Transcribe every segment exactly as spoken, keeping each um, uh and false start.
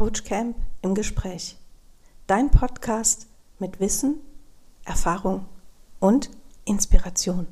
Coach Camp im Gespräch. Dein Podcast mit Wissen, Erfahrung und Inspiration.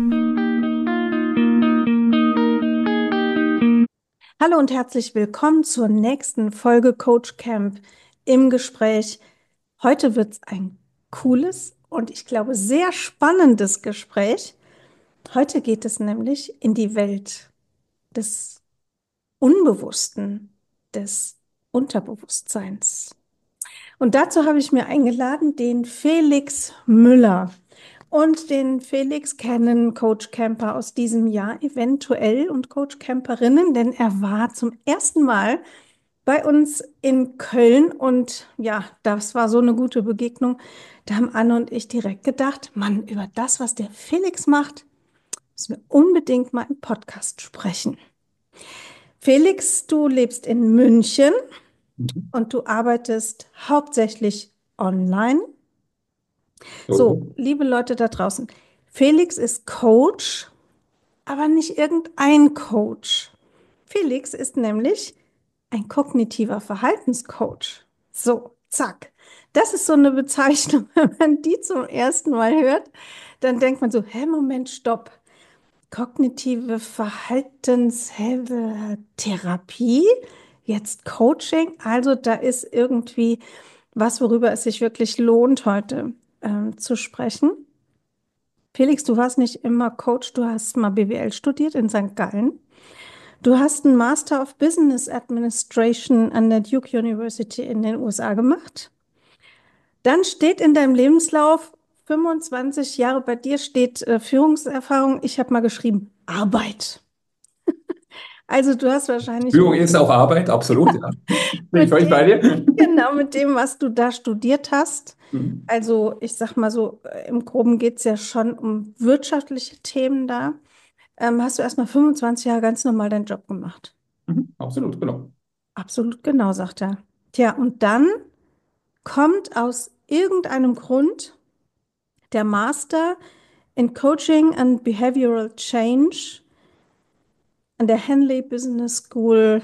Hallo und herzlich willkommen zur nächsten Folge Coach Camp im Gespräch. Heute wird es ein cooles und ich glaube sehr spannendes Gespräch. Heute geht es nämlich in die Welt des Unbewussten, des Unterbewusstseins. Und dazu habe ich mir eingeladen den Felix Müller. Und den Felix kennen Coach Camper aus diesem Jahr eventuell und Coach Camperinnen, denn er war zum ersten Mal bei uns in Köln und ja, das war so eine gute Begegnung. Da haben Anne und ich direkt gedacht, Mann, über das, was der Felix macht, müssen wir unbedingt mal im Podcast sprechen. Felix, du lebst in München Mhm. und du arbeitest hauptsächlich online. So, So. liebe Leute da draußen, Felix ist Coach, aber nicht irgendein Coach. Felix ist nämlich ein kognitiver Verhaltenscoach. So, zack. Das ist so eine Bezeichnung, wenn man die zum ersten Mal hört, dann denkt man so, hä, Moment, stopp. Kognitive Verhaltenstherapie, jetzt Coaching. Also da ist irgendwie was, worüber es sich wirklich lohnt, heute ähm, zu sprechen. Felix, du warst nicht immer Coach, du hast mal B W L studiert in Sankt Gallen. Du hast einen Master of Business Administration an der Duke University in den U S A gemacht. Dann steht in deinem Lebenslauf fünfundzwanzig Jahre, bei dir steht äh, Führungserfahrung. Ich habe mal geschrieben, Arbeit. Also du hast wahrscheinlich Führung ist auch Arbeit, absolut, ja. Bin ich mit völlig bei dem, dir. genau mit dem, was du da studiert hast. Mhm. Also ich sag mal so, äh, im Groben geht es ja schon um wirtschaftliche Themen da. Ähm, hast du erstmal fünfundzwanzig Jahre ganz normal deinen Job gemacht. Mhm. Absolut, genau. Absolut genau, sagt er. Tja, und dann kommt aus irgendeinem Grund der Master in Coaching and Behavioral Change an der Henley Business School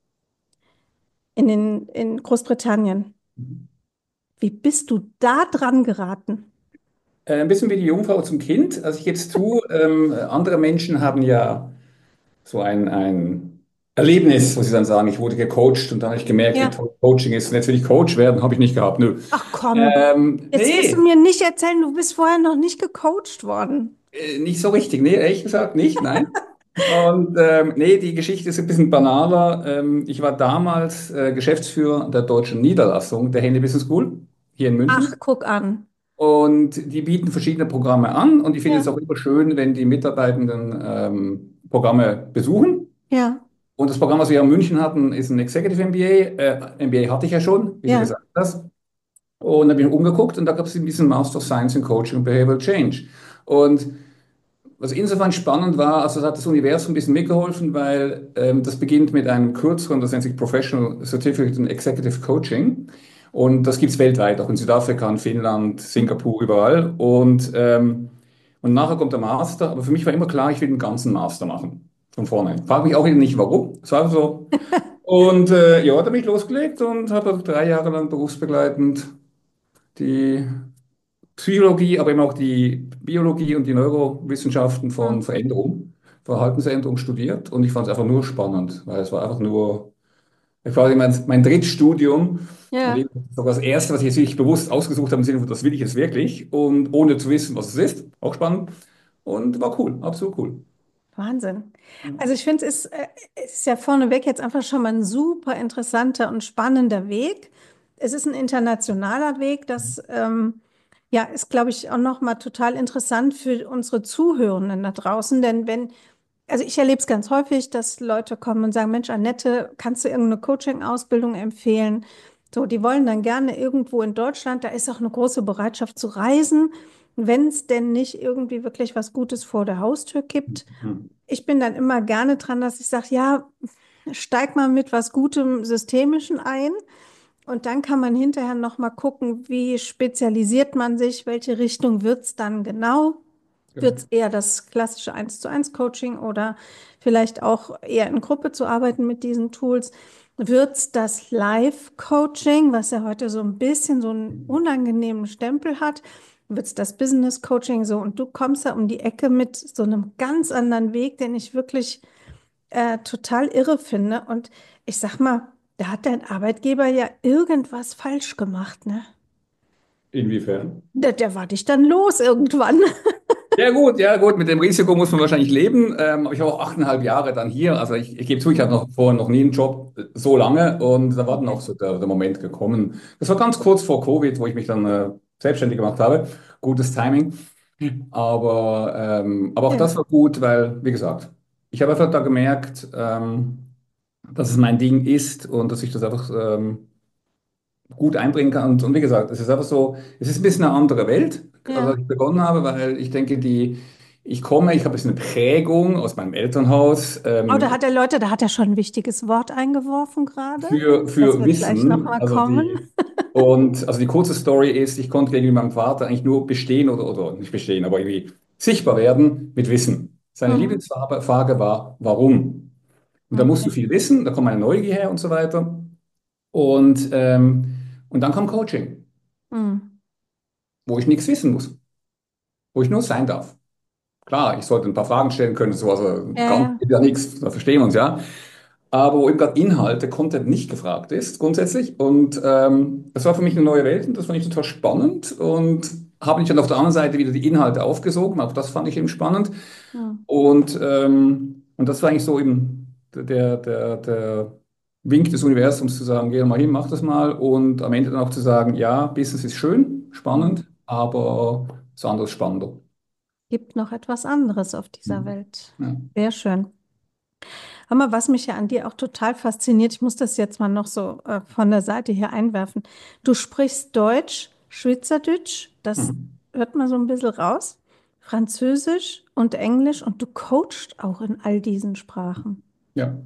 in den, in Großbritannien. Mhm. Wie bist du da dran geraten? Äh, ein bisschen wie die Jungfrau zum Kind. Also ich gebe es zu, ähm, andere Menschen haben ja so ein, ein Erlebnis, wo sie dann sagen, ich wurde gecoacht und dann habe ich gemerkt, wie Ja. toll Coaching ist. Und jetzt will ich Coach werden, habe ich nicht gehabt. Nö. Ach komm, Ähm, jetzt wirst du nee, mir nicht erzählen, du bist vorher noch nicht gecoacht worden. äh, nicht so richtig. Nee, ehrlich gesagt nicht, nein. Und ähm, nee, die Geschichte ist ein bisschen banaler. Ähm, ich war damals äh, Geschäftsführer der deutschen Niederlassung der Henley Business School hier in Ach, München. guck an. Und die bieten verschiedene Programme an. Und ich finde es Ja, auch immer schön, wenn die Mitarbeitenden ähm, Programme besuchen. ja, Und das Programm, was wir in München hatten, ist ein Executive M B A. Äh, M B A hatte ich ja schon, wie du ja. gesagt hast. Und da bin ich umgeguckt und da gab es diesen Master of Science in Coaching und Behavioral Change. Und was insofern spannend war, also es hat das Universum ein bisschen mitgeholfen, weil ähm, das beginnt mit einem kürzeren, das nennt sich Professional Certificate in Executive Coaching. Und das gibt es weltweit, auch in Südafrika, in Finnland, Singapur, überall. Und, ähm, und nachher kommt der Master. Aber für mich war immer klar, ich will den ganzen Master machen. Von vorne. Frage mich auch wieder nicht, warum. Es war einfach so. Und äh, ja, da bin ich losgelegt und habe drei Jahre lang berufsbegleitend die Psychologie, aber eben auch die Biologie und die Neurowissenschaften von Hm. Veränderung, Verhaltensänderung studiert und ich fand es einfach nur spannend, weil es war einfach nur, quasi mein, mein Drittstudium und Ja, eben sogar das erste, was ich jetzt wirklich bewusst ausgesucht habe, im Sinne von, das will ich jetzt wirklich und ohne zu wissen, was es ist, auch spannend und war cool, absolut cool. Wahnsinn. Also ich finde, es ist, äh, es ist ja vorneweg jetzt einfach schon mal ein super interessanter und spannender Weg. Es ist ein internationaler Weg, das ähm, ja, ist, glaube ich, auch noch mal total interessant für unsere Zuhörenden da draußen. Denn wenn, also ich erlebe es ganz häufig, dass Leute kommen und sagen, Mensch, Annette, kannst du irgendeine Coaching-Ausbildung empfehlen? So, die wollen dann gerne irgendwo in Deutschland, da ist auch eine große Bereitschaft zu reisen, wenn es denn nicht irgendwie wirklich was Gutes vor der Haustür gibt. Mhm. Ich bin dann immer gerne dran, dass ich sage, ja, steig mal mit was Gutem Systemischen ein und dann kann man hinterher noch mal gucken, wie spezialisiert man sich, welche Richtung wird es dann genau? Wird Genau. es eher das klassische Eins zu eins Coaching oder vielleicht auch eher in Gruppe zu arbeiten mit diesen Tools? Wird's das Life-Coaching, was ja heute so ein bisschen so einen unangenehmen Stempel hat? Wird's das Business-Coaching so? Und du kommst da um die Ecke mit so einem ganz anderen Weg, den ich wirklich äh, total irre finde. Und ich sag mal, da hat dein Arbeitgeber ja irgendwas falsch gemacht, ne? Inwiefern? Der, der war dich dann los irgendwann. Ja gut, ja gut, mit dem Risiko muss man wahrscheinlich leben. Ähm, aber ich war auch achteinhalb Jahre dann hier. Also ich, ich gebe zu, ich hatte noch vorher noch nie einen Job äh, so lange und da war dann auch Okay. so der, der Moment gekommen. Das war ganz kurz vor Covid, wo ich mich dann äh, selbstständig gemacht habe. Gutes Timing. Aber, ähm, aber auch Ja, das war gut, weil, wie gesagt, ich habe einfach da gemerkt, ähm, dass es mein Ding ist und dass ich das einfach ähm, gut einbringen kann. Und, und wie gesagt, es ist einfach so, es ist ein bisschen eine andere Welt, also ja. als ich begonnen habe, weil ich denke, die, ich komme, ich habe jetzt eine Prägung aus meinem Elternhaus Oh, da ähm, hat der Leute, da hat er schon ein wichtiges Wort eingeworfen gerade. für, Das für wird gleich Wissen. nochmal Also kommen. die, und also die kurze Story ist, ich konnte gegenüber meinem Vater eigentlich nur bestehen oder, oder nicht bestehen, aber irgendwie sichtbar werden mit Wissen. Seine Mhm. Lieblingsfrage war, warum? Und da musst du Okay. viel wissen, da kommt meine Neugier her und so weiter. Und, ähm, und dann kam Coaching, Mhm. wo ich nichts wissen muss, wo ich nur sein darf. Klar, ich sollte ein paar Fragen stellen können, so, also Ja, ganz ja. ja nichts, da verstehen wir uns ja. Aber wo eben gerade Inhalte, Content nicht gefragt ist, grundsätzlich. Und ähm, das war für mich eine neue Welt und das fand ich total spannend und habe mich dann auf der anderen Seite wieder die Inhalte aufgesogen, auch das fand ich eben spannend. Mhm. Und, ähm, und das war eigentlich so eben der, der, der Wink des Universums zu sagen, geh mal hin, mach das mal und am Ende dann auch zu sagen, ja, Business ist schön, Mhm. spannend, aber das andere ist spannender. Gibt noch etwas anderes auf dieser Mhm. Welt. Ja. Sehr schön. Aber was mich ja an dir auch total fasziniert, ich muss das jetzt mal noch so äh, von der Seite hier einwerfen. Du sprichst Deutsch, Schweizerdeutsch, das Mhm. hört man so ein bisschen raus, Französisch und Englisch und du coachst auch in all diesen Sprachen. Ja.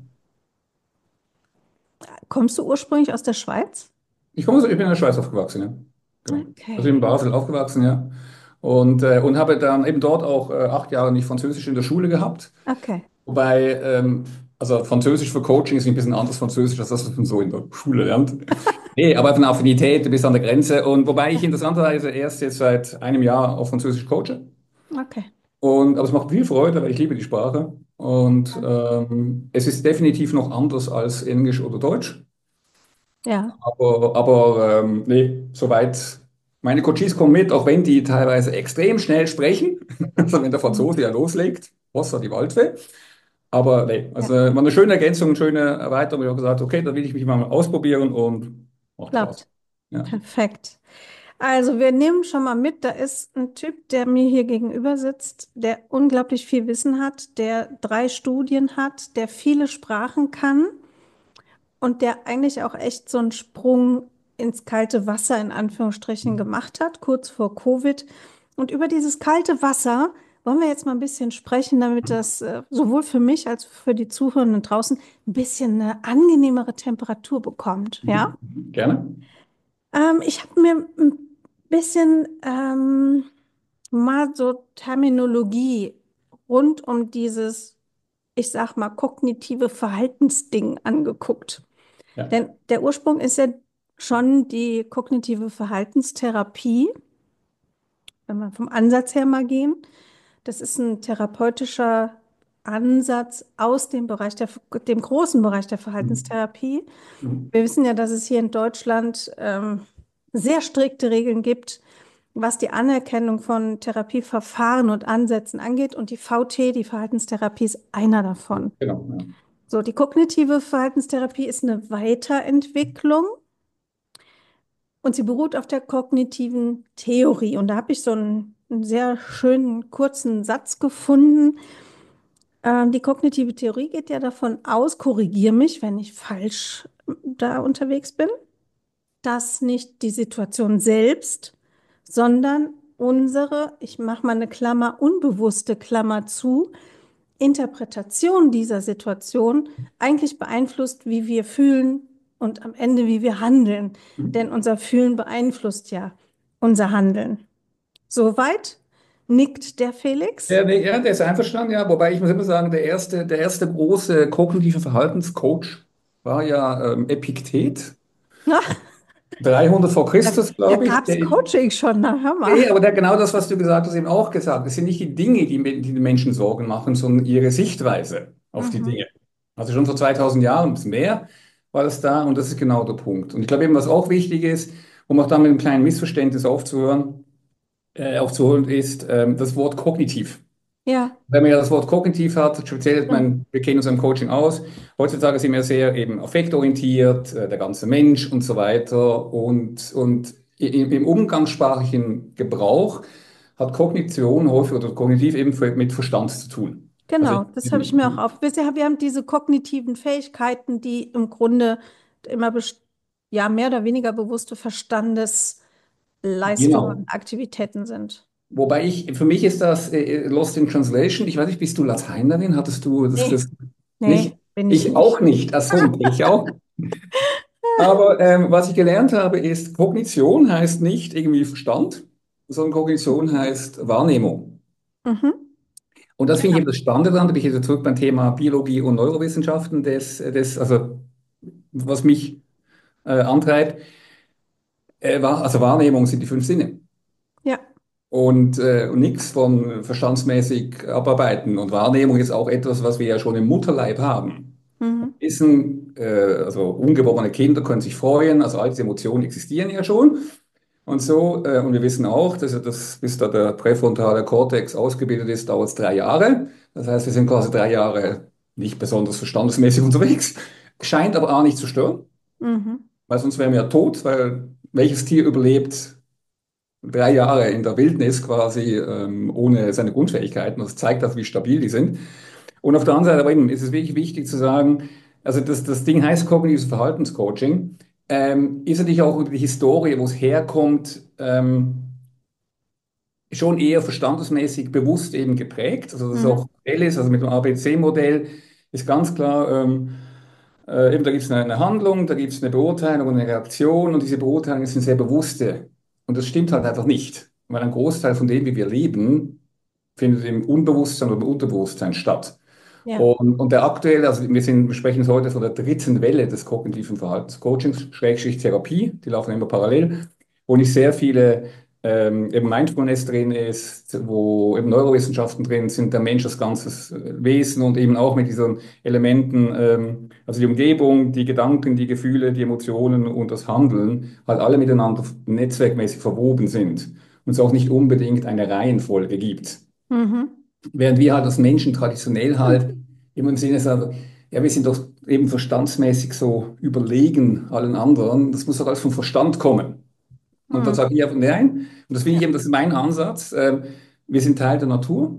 Kommst du ursprünglich aus der Schweiz? Ich komme aus, ich bin in der Schweiz aufgewachsen, ja. Genau. Also in Okay, Basel aufgewachsen, ja. Und, äh, und habe dann eben dort auch äh, acht Jahre nicht Französisch in der Schule gehabt. okay. Wobei, ähm, also Französisch für Coaching ist ein bisschen anderes Französisch als das, was man so in der Schule lernt. Nee, aber einfach eine Affinität, du bist an der Grenze. Und wobei ich Ja, interessanterweise erst jetzt seit einem Jahr auf Französisch coache. okay. Und, aber es macht viel Freude, weil ich liebe die Sprache. Und Ja. ähm, es ist definitiv noch anders als Englisch oder Deutsch. Ja. Aber, aber ähm, nee, soweit. Meine Coaches kommen mit, auch wenn die teilweise extrem schnell sprechen. Also wenn der Mhm. Franzose ja loslegt, Hossa die Waldfee. Aber nee, Ja, also war eine schöne Ergänzung, eine schöne Erweiterung. Ich habe gesagt, okay, da will ich mich mal ausprobieren und macht Spaß. klappt. Ja. Perfekt. Also wir nehmen schon mal mit, da ist ein Typ, der mir hier gegenüber sitzt, der unglaublich viel Wissen hat, der drei Studien hat, der viele Sprachen kann und der eigentlich auch echt so einen Sprung ins kalte Wasser in Anführungsstrichen gemacht hat, kurz vor Covid. Und über dieses kalte Wasser wollen wir jetzt mal ein bisschen sprechen, damit das äh, sowohl für mich als auch für die Zuhörenden draußen ein bisschen eine angenehmere Temperatur bekommt. Ja? Mhm. Mhm. Gerne. Ähm, ich habe mir ein bisschen ähm, mal so Terminologie rund um dieses, ich sag mal, kognitive Verhaltensding angeguckt. Ja. Denn der Ursprung ist ja schon die kognitive Verhaltenstherapie, wenn wir vom Ansatz her mal gehen. Das ist ein therapeutischer Ansatz aus dem Bereich der, dem großen Bereich der Mhm. Verhaltenstherapie. Mhm. Wir wissen ja, dass es hier in Deutschland ähm, sehr strikte Regeln gibt, was die Anerkennung von Therapieverfahren und Ansätzen angeht. Und die V T, die Verhaltenstherapie, ist einer davon. Genau. Ja. So, die kognitive Verhaltenstherapie ist eine Weiterentwicklung und sie beruht auf der kognitiven Theorie. Und da habe ich so einen, einen sehr schönen kurzen Satz gefunden. Ähm, die kognitive Theorie geht ja davon aus, korrigiere mich, wenn ich falsch da unterwegs bin, dass nicht die Situation selbst, sondern unsere, ich mache mal eine Klammer, unbewusste Klammer zu, Interpretation dieser Situation eigentlich beeinflusst, wie wir fühlen und am Ende, wie wir handeln. Mhm. Denn unser Fühlen beeinflusst ja unser Handeln. Soweit nickt der Felix. Ja, nee, ja, der ist einverstanden, ja. Wobei ich muss immer sagen, der erste, der erste große kognitive Verhaltenscoach, war ja ähm, Epiktet, Na, dreihundert vor da, Christus, da glaube ich. gab es Der, Coaching schon, na hör mal. nee, aber der, genau das, was du gesagt hast, eben auch gesagt. Es sind nicht die Dinge, die, die den Menschen Sorgen machen, sondern ihre Sichtweise auf die Mhm. Dinge. Also schon vor zweitausend Jahren, ein bisschen mehr, war das da und das ist genau der Punkt. Und ich glaube eben, was auch wichtig ist, um auch da mit einem kleinen Missverständnis aufzuhören, äh, aufzuholen, ist ähm, das Wort kognitiv. Ja, Wenn man ja das Wort kognitiv hat, speziell, ich stimmt. meine, wir kennen uns im Coaching aus, heutzutage sind wir sehr eben affektorientiert, äh, der ganze Mensch und so weiter. Und, und i- im umgangssprachlichen Gebrauch hat Kognition häufig oder kognitiv eben mit Verstand zu tun. Also Genau, das habe ich mir auch auf. Wir wir haben diese kognitiven Fähigkeiten, die im Grunde immer best- ja, mehr oder weniger bewusste Verstandesleistungen, genau. Aktivitäten sind. Wobei ich, für mich ist das äh, Lost in Translation. Ich weiß nicht, bist du Lateinerin? Hattest du das, Nee, das nee, nicht? bin ich Ich auch nicht. nicht. Ach so, ich auch. Aber ähm, was ich gelernt habe, ist, Kognition heißt nicht irgendwie Verstand, sondern Kognition heißt Wahrnehmung. Mhm. Und das finde ich Genau. eben das Spannende daran, da bin ich jetzt zurück beim Thema Biologie und Neurowissenschaften, des, des, also was mich äh, antreibt, äh, wahr- also Wahrnehmung sind die fünf Sinne. Ja. Und, äh, und nichts von verstandsmäßig abarbeiten. Und Wahrnehmung ist auch etwas, was wir ja schon im Mutterleib haben. Mhm. Wissen, äh, also ungeborene Kinder können sich freuen, also all diese Emotionen existieren ja schon. Und so, äh, und wir wissen auch, dass ja das, bis da der präfrontale Kortex ausgebildet ist, dauert es drei Jahre. Das heißt, wir sind quasi drei Jahre nicht besonders verstandesmäßig unterwegs. Scheint aber auch nicht zu stören, Mhm. weil sonst wären wir ja tot, weil welches Tier überlebt drei Jahre in der Wildnis quasi ähm, ohne seine Grundfähigkeiten? Das zeigt auch, wie stabil die sind. Und auf der anderen Seite aber eben ist es wirklich wichtig zu sagen, also das, das Ding heißt kognitives Verhaltenscoaching, ähm, ist natürlich auch über die Historie, wo es herkommt, ähm, schon eher verstandesmäßig bewusst eben geprägt. Also das ist Mhm. auch Modell ist, also mit dem A B C-Modell ist ganz klar, ähm, äh, eben da gibt es eine, eine Handlung, da gibt es eine Beurteilung und eine Reaktion und diese Beurteilungen sind sehr bewusste. Und das stimmt halt einfach nicht, weil ein Großteil von dem, wie wir leben, findet im Unbewusstsein oder im Unterbewusstsein statt. Ja. Und, und der aktuelle, also wir sind, wir sprechen jetzt heute von der dritten Welle des kognitiven Verhaltenscoachings, Schrägstrich Therapie, die laufen immer parallel, wo nicht sehr viele ähm, eben Mindfulness drin ist, wo eben Neurowissenschaften drin sind, der Mensch als ganzes äh, Wesen und eben auch mit diesen Elementen, ähm, also die Umgebung, die Gedanken, die Gefühle, die Emotionen und das Handeln halt alle miteinander netzwerkmäßig verwoben sind und es auch nicht unbedingt eine Reihenfolge gibt. Mhm. Während wir halt als Menschen traditionell halt immer im Sinne sagen, ja, wir sind doch eben verstandsmäßig so überlegen allen anderen, das muss doch alles vom Verstand kommen. Und dann Mhm. sage ich einfach, nein, und das finde ich Ja. eben, das ist mein Ansatz, ähm, wir sind Teil der Natur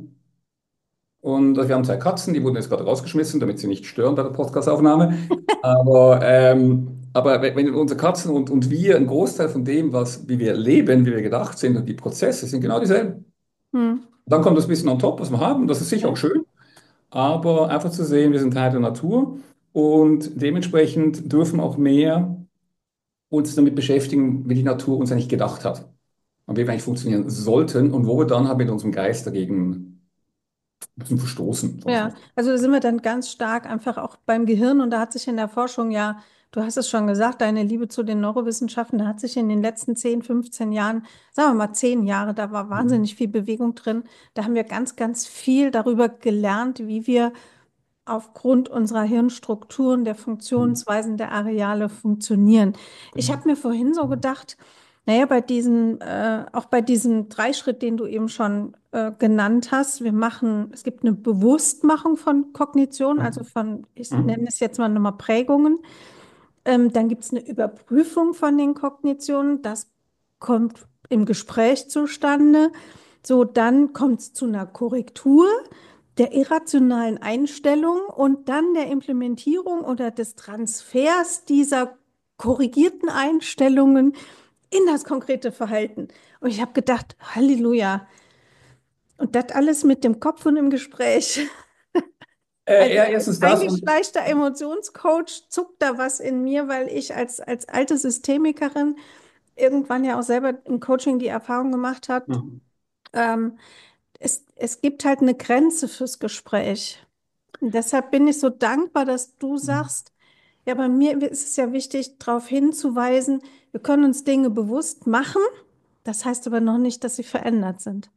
und äh, wir haben zwei Katzen, die wurden jetzt gerade rausgeschmissen, damit sie nicht stören bei der Podcastaufnahme. Aber, ähm, aber wenn wenn unsere Katzen und, und wir, ein Großteil von dem, was, wie wir leben, wie wir gedacht sind und die Prozesse sind genau dieselben. Mhm. Dann kommt das bisschen on top, was wir haben, das ist sicher auch Ja. schön. Aber einfach zu sehen, wir sind Teil der Natur und dementsprechend dürfen auch mehr uns damit beschäftigen, wie die Natur uns eigentlich gedacht hat und wie wir eigentlich funktionieren sollten und wo wir dann halt mit unserem Geist dagegen ein bisschen verstoßen, sagen wir Ja, mal. also da sind wir dann ganz stark einfach auch beim Gehirn und da hat sich in der Forschung ja, du hast es schon gesagt, deine Liebe zu den Neurowissenschaften, da hat sich in den letzten zehn, fünfzehn Jahren, sagen wir mal zehn Jahre, da war wahnsinnig viel Bewegung drin. Da haben wir ganz, ganz viel darüber gelernt, wie wir aufgrund unserer Hirnstrukturen, der Funktionsweisen der Areale funktionieren. Ich Genau. habe mir vorhin so gedacht, naja, bei diesen, äh, auch bei diesem Dreischritt, den du eben schon äh, genannt hast, wir machen, es gibt eine Bewusstmachung von Kognition, also Mhm. von, ich nenne Mhm. es jetzt mal nochmal Prägungen. Ähm, dann gibt es eine Überprüfung von den Kognitionen. Das kommt im Gespräch zustande. So, dann kommt es zu einer Korrektur der irrationalen Einstellung und dann der Implementierung oder des Transfers dieser korrigierten Einstellungen in das konkrete Verhalten. Und ich habe gedacht, Halleluja. Und das alles mit dem Kopf und im Gespräch. Äh, Also ja, als erstens das und eingeschleichter Emotionscoach zuckt da was in mir, weil ich als, als alte Systemikerin irgendwann ja auch selber im Coaching die Erfahrung gemacht hat, mhm. ähm, es, es gibt halt eine Grenze fürs Gespräch. Und deshalb bin ich so dankbar, dass du sagst, Ja, bei mir ist es ja wichtig, darauf hinzuweisen, wir können uns Dinge bewusst machen. Das heißt aber noch nicht, dass sie verändert sind.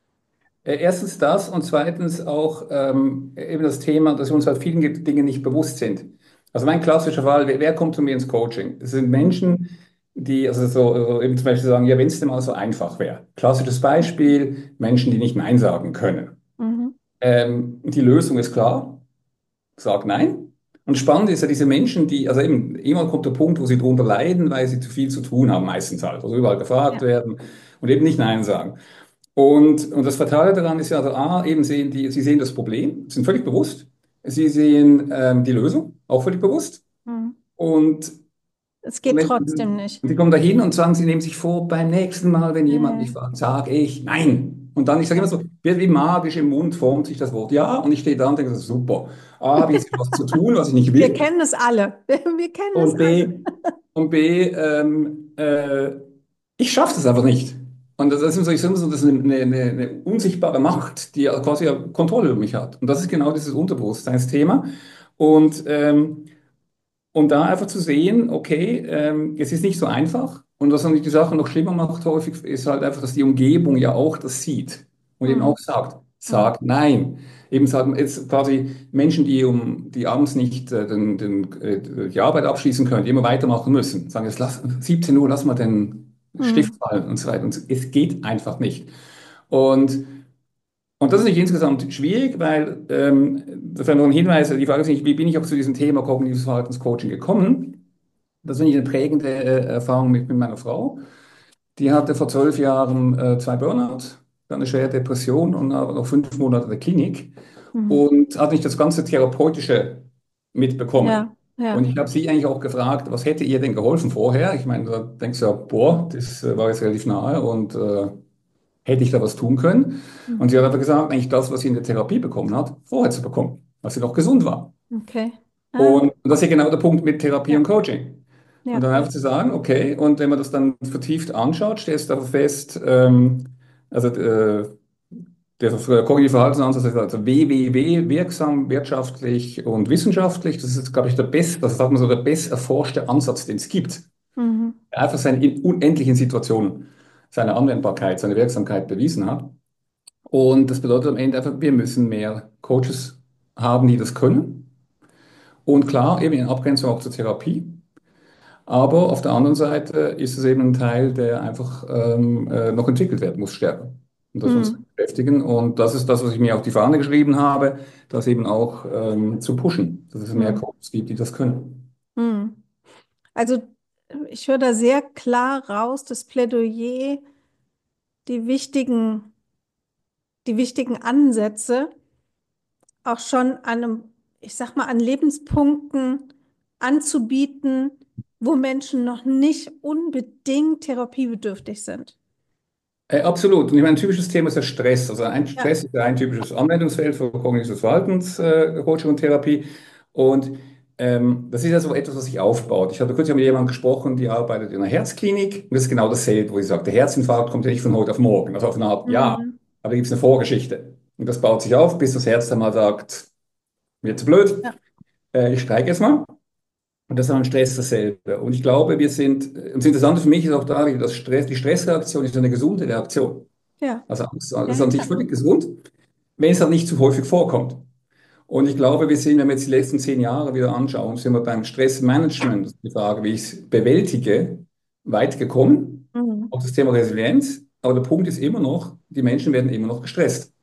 Äh, Erstens das und zweitens auch ähm, eben das Thema, dass wir uns halt vielen Dingen nicht bewusst sind. Also mein klassischer Fall, wer, wer kommt zu mir ins Coaching? Es sind Mhm. Menschen, die also so, so eben zum Beispiel sagen, ja, wenn es denn mal so einfach wäre. Klassisches Beispiel, Menschen, die nicht Nein sagen können. Mhm. Ähm, die Lösung ist klar, sag Nein. Und spannend ist ja diese Menschen, die, also eben, irgendwann kommt der Punkt, wo sie darunter leiden, weil sie zu viel zu tun haben, meistens halt, also überall gefragt Ja. werden und eben nicht Nein sagen. Und, und das Fatale daran ist ja, also A, eben sehen die, sie sehen das Problem, sind völlig bewusst. Sie sehen ähm, die Lösung, auch völlig bewusst. Mhm. Und, Es und, geht wenn, trotzdem nicht. und die kommen da hin und sagen, sie nehmen sich vor, beim nächsten Mal, wenn jemand mich Nee. fragt, sage ich nein. Und dann, ich sage immer Ja. so, wird wie magisch im Mund formt sich das Wort ja. Und ich stehe da und denke, so, super. A, habe ich jetzt was zu tun, was ich nicht Wir will. kennen es alle. Wir kennen es Und alle. B, und B, ähm, äh, ich schaffe das einfach nicht. Und das ist so, ich sage immer so, das ist eine, eine, eine unsichtbare Macht, die ja quasi ja Kontrolle über mich hat. Und das ist genau dieses Unterbewusstseinsthema. Und, ähm, und da einfach zu sehen, okay, ähm, es ist nicht so einfach. Und was dann die Sache noch schlimmer macht häufig, ist halt einfach, dass die Umgebung ja auch das sieht und eben auch Mhm. sagt, Mhm. sag nein. Eben sagen jetzt quasi Menschen, die um die abends nicht äh, den, den, äh, die Arbeit abschließen können, die immer weitermachen müssen, sagen jetzt lass, siebzehn Uhr, lass mal den Stift Mhm. fallen und so weiter. Und es geht einfach nicht. Und und das ist nicht insgesamt schwierig, weil, ähm, das wäre noch ein Hinweis, die Frage ist nicht, wie bin ich auch zu diesem Thema kognitives Verhaltenscoaching gekommen? Das ist nicht eine prägende äh, Erfahrung mit, mit meiner Frau. Die hatte vor zwölf Jahren äh, zwei Burnout, dann eine schwere Depression und aber noch fünf Monate in der Klinik Mhm. und hat nicht das ganze Therapeutische mitbekommen. Ja, Und ja. ich habe sie eigentlich auch gefragt, was hätte ihr denn geholfen vorher? Ich meine, da denkst du ja, boah, das äh, war jetzt relativ nahe und äh, hätte ich da was tun können? Und Mhm. sie hat aber gesagt, eigentlich das, was sie in der Therapie bekommen hat, vorher zu bekommen, als sie noch gesund war. Okay. Ah, Und, und das ist ja genau der Punkt mit Therapie und ja, Coaching. Und ja. dann einfach zu sagen, okay, und wenn man das dann vertieft anschaut, stellst du aber fest, ähm, also äh, der kognitive Verhaltensansatz ist also W W W, wirksam, wirtschaftlich und wissenschaftlich. Das ist, glaube ich, der best, das sagt man so, der best erforschte Ansatz, den es gibt. Mhm. Der einfach seine in unendlichen Situationen seine Anwendbarkeit, seine Wirksamkeit bewiesen hat. Und das bedeutet am Ende einfach, wir müssen mehr Coaches haben, die das können. Und klar, eben in Abgrenzung auch zur Therapie. Aber auf der anderen Seite ist es eben ein Teil, der einfach ähm, äh, noch entwickelt werden muss, stärker. Und dass wir uns Mhm. beschäftigen. Und das ist das, was ich mir auf die Fahne geschrieben habe, das eben auch ähm, zu pushen, dass es mehr Mhm. Coaches gibt, die das können. Mhm. Also ich höre da sehr klar raus, das Plädoyer, die wichtigen, die wichtigen Ansätze auch schon an einem, ich sag mal, an Lebenspunkten anzubieten, wo Menschen noch nicht unbedingt therapiebedürftig sind. Äh, absolut. Und ich meine, ein typisches Thema ist der Stress. Also ein Ja. Stress ist ja ein typisches Anwendungsfeld für kognitives Verhaltenscoaching äh, Coaching und Therapie. Und ähm, das ist ja so etwas, was sich aufbaut. Ich hatte kürzlich mit jemandem gesprochen, die arbeitet in einer Herzklinik. Und das ist genau dasselbe, wo sie sagt, der Herzinfarkt kommt ja nicht von heute auf morgen. Also auf eine Art, ja, Mhm. aber da gibt es eine Vorgeschichte. Und das baut sich auf, bis das Herz dann mal sagt, mir zu blöd, Ja. äh, ich steige jetzt mal. Und das ist an Stress dasselbe. Und ich glaube, wir sind, und das Interessante für mich ist auch da, dass Stress, die Stressreaktion ist eine gesunde Reaktion. Ja. Also Angst Ja, ist ja, an sich klar. völlig gesund, wenn es halt nicht zu häufig vorkommt. Und ich glaube, wir sind, wenn wir jetzt die letzten zehn Jahre wieder anschauen, sind wir beim Stressmanagement, das ist die Frage, wie ich es bewältige, weit gekommen. Mhm. Auch das Thema Resilienz. Aber der Punkt ist immer noch, die Menschen werden immer noch gestresst.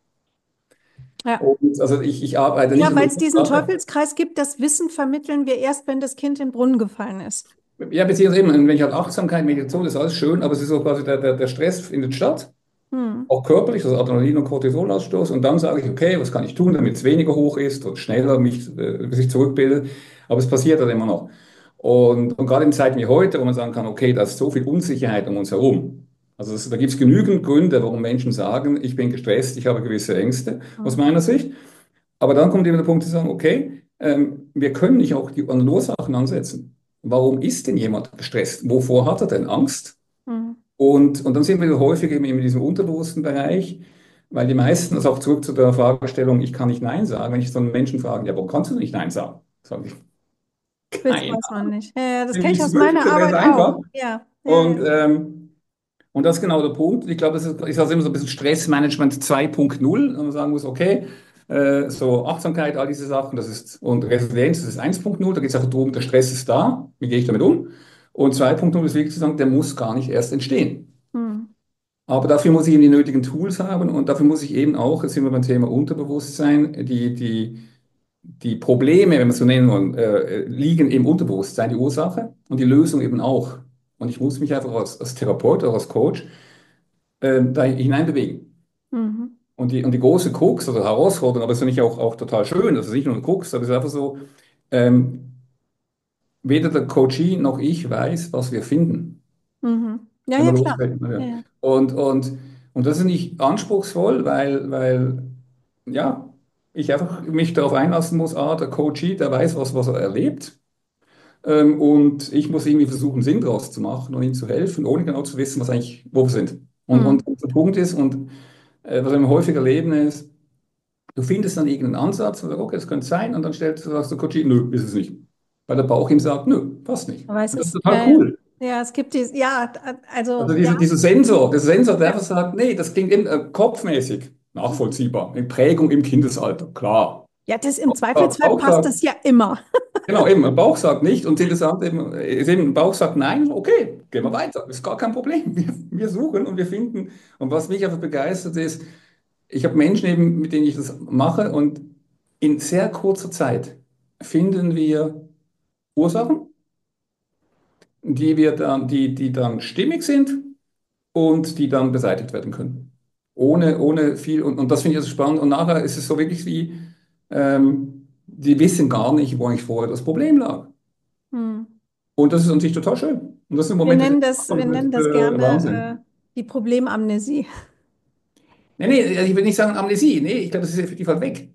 Ja. Und also ich, ich arbeite nicht Ja, an weil der es diesen Ursache. Teufelskreis gibt, das Wissen vermitteln wir erst, wenn das Kind in den Brunnen gefallen ist. Ja, beziehungsweise eben, wenn ich halt Achtsamkeit, Meditation, das ist alles schön, aber es ist so quasi der, der, der Stress findet statt. Mhm. Auch körperlich, also Adrenalin- und Cortisolausstoß. Und dann sage ich, okay, was kann ich tun, damit es weniger hoch ist und schneller mich, äh, sich zurückbildet. Aber es passiert dann immer noch. Und, und gerade in Zeiten wie heute, wo man sagen kann, okay, da ist so viel Unsicherheit um uns herum. Also das, da gibt es genügend Gründe, warum Menschen sagen, ich bin gestresst, ich habe gewisse Ängste aus Mhm. meiner Sicht. Aber dann kommt eben der Punkt zu sagen, okay, ähm, wir können nicht auch die an den Ursachen ansetzen. Warum ist denn jemand gestresst? Wovor hat er denn Angst? Mhm. Und, und dann sind wir häufig eben in diesem unterbewussten Bereich, weil die meisten, also auch zurück zu der Fragestellung, ich kann nicht Nein sagen, wenn ich so einen Menschen frage, ja, warum kannst du nicht Nein sagen? Sage ich, Das Keine weiß man Ahnung. nicht. Ja, ja, das kenne Wie ich es aus möglich, meiner so wäre es Arbeit auch. einfach. Ja, ja, Und, ja. ähm, und das ist genau der Punkt. Ich glaube, das ist, ist also immer so ein bisschen Stressmanagement zwei Punkt null, und man sagen muss, okay, äh, so Achtsamkeit, all diese Sachen, das ist, und Resilienz, das ist eins Punkt null, da geht es einfach darum, der Stress ist da, wie gehe ich damit um? Und zwei Punkt null ist wirklich zu sagen, der muss gar nicht erst entstehen. Hm. Aber dafür muss ich eben die nötigen Tools haben und dafür muss ich eben auch, jetzt sind wir beim Thema Unterbewusstsein, die, die, die Probleme, wenn wir es so nennen wollen, äh, liegen im Unterbewusstsein, die Ursache und die Lösung eben auch. Und ich muss mich einfach als, als Therapeut oder als Coach äh, da hineinbewegen. Mhm. Und die, und die große Krux oder Herausforderung, aber es ist für mich auch, auch total schön, das ist nicht nur ein Krux, aber es ist einfach so, ähm, weder der Coachee noch ich weiß, was wir finden, Mhm. Ja, wenn ja, wir klar. lostreten. Ja, Ja. ja. Und, und, und das ist nicht anspruchsvoll, weil, weil ja, ich einfach mich darauf einlassen muss, ah, der Coachee, der weiß was, was er erlebt. Ähm, und ich muss irgendwie versuchen, Sinn draus zu machen und ihm zu helfen, ohne genau zu wissen, was eigentlich, wo wir sind. Und, und Hm. der Punkt ist, und äh, was wir häufig erleben ist, du findest dann irgendeinen Ansatz und sagst, okay, das könnte sein, und dann stellst du, sagst du, Coach, nö, ist es nicht. Weil der Bauch ihm sagt, nö, passt nicht. Aber es Und das ist ist, total ja, ja. cool. Ja, es gibt die, ja, also, Also ja, dieser, dieser Sensor, der Sensor, der ja. einfach sagt, nee, das klingt eben äh, kopfmäßig nachvollziehbar. Eine Prägung im Kindesalter, klar. Ja, das im Aber Zweifelsfall Bauch passt sagt, das ja immer. genau, eben, der Bauch sagt nicht und interessant eben, ist eben, der Bauch sagt nein, okay, gehen wir Hm. weiter, ist gar kein Problem. Wir, wir suchen und wir finden. Und was mich einfach begeistert ist, ich habe Menschen eben, mit denen ich das mache und in sehr kurzer Zeit finden wir Ursachen, die wir dann, die, die dann stimmig sind und die dann beseitigt werden können. Ohne, ohne viel, und, und das finde ich also spannend. Und nachher ist es so wirklich wie, ähm, die wissen gar nicht, wo eigentlich vorher das Problem lag. Hm. Und das ist an sich total schön. Und das sind Wir Momente, nennen die das, wir nennen mit das äh, gerne Wahnsinn. äh, die Problemamnesie. Nee, nee, also ich will nicht sagen Amnesie. Nee, ich glaube, das ist effektiv halt weg.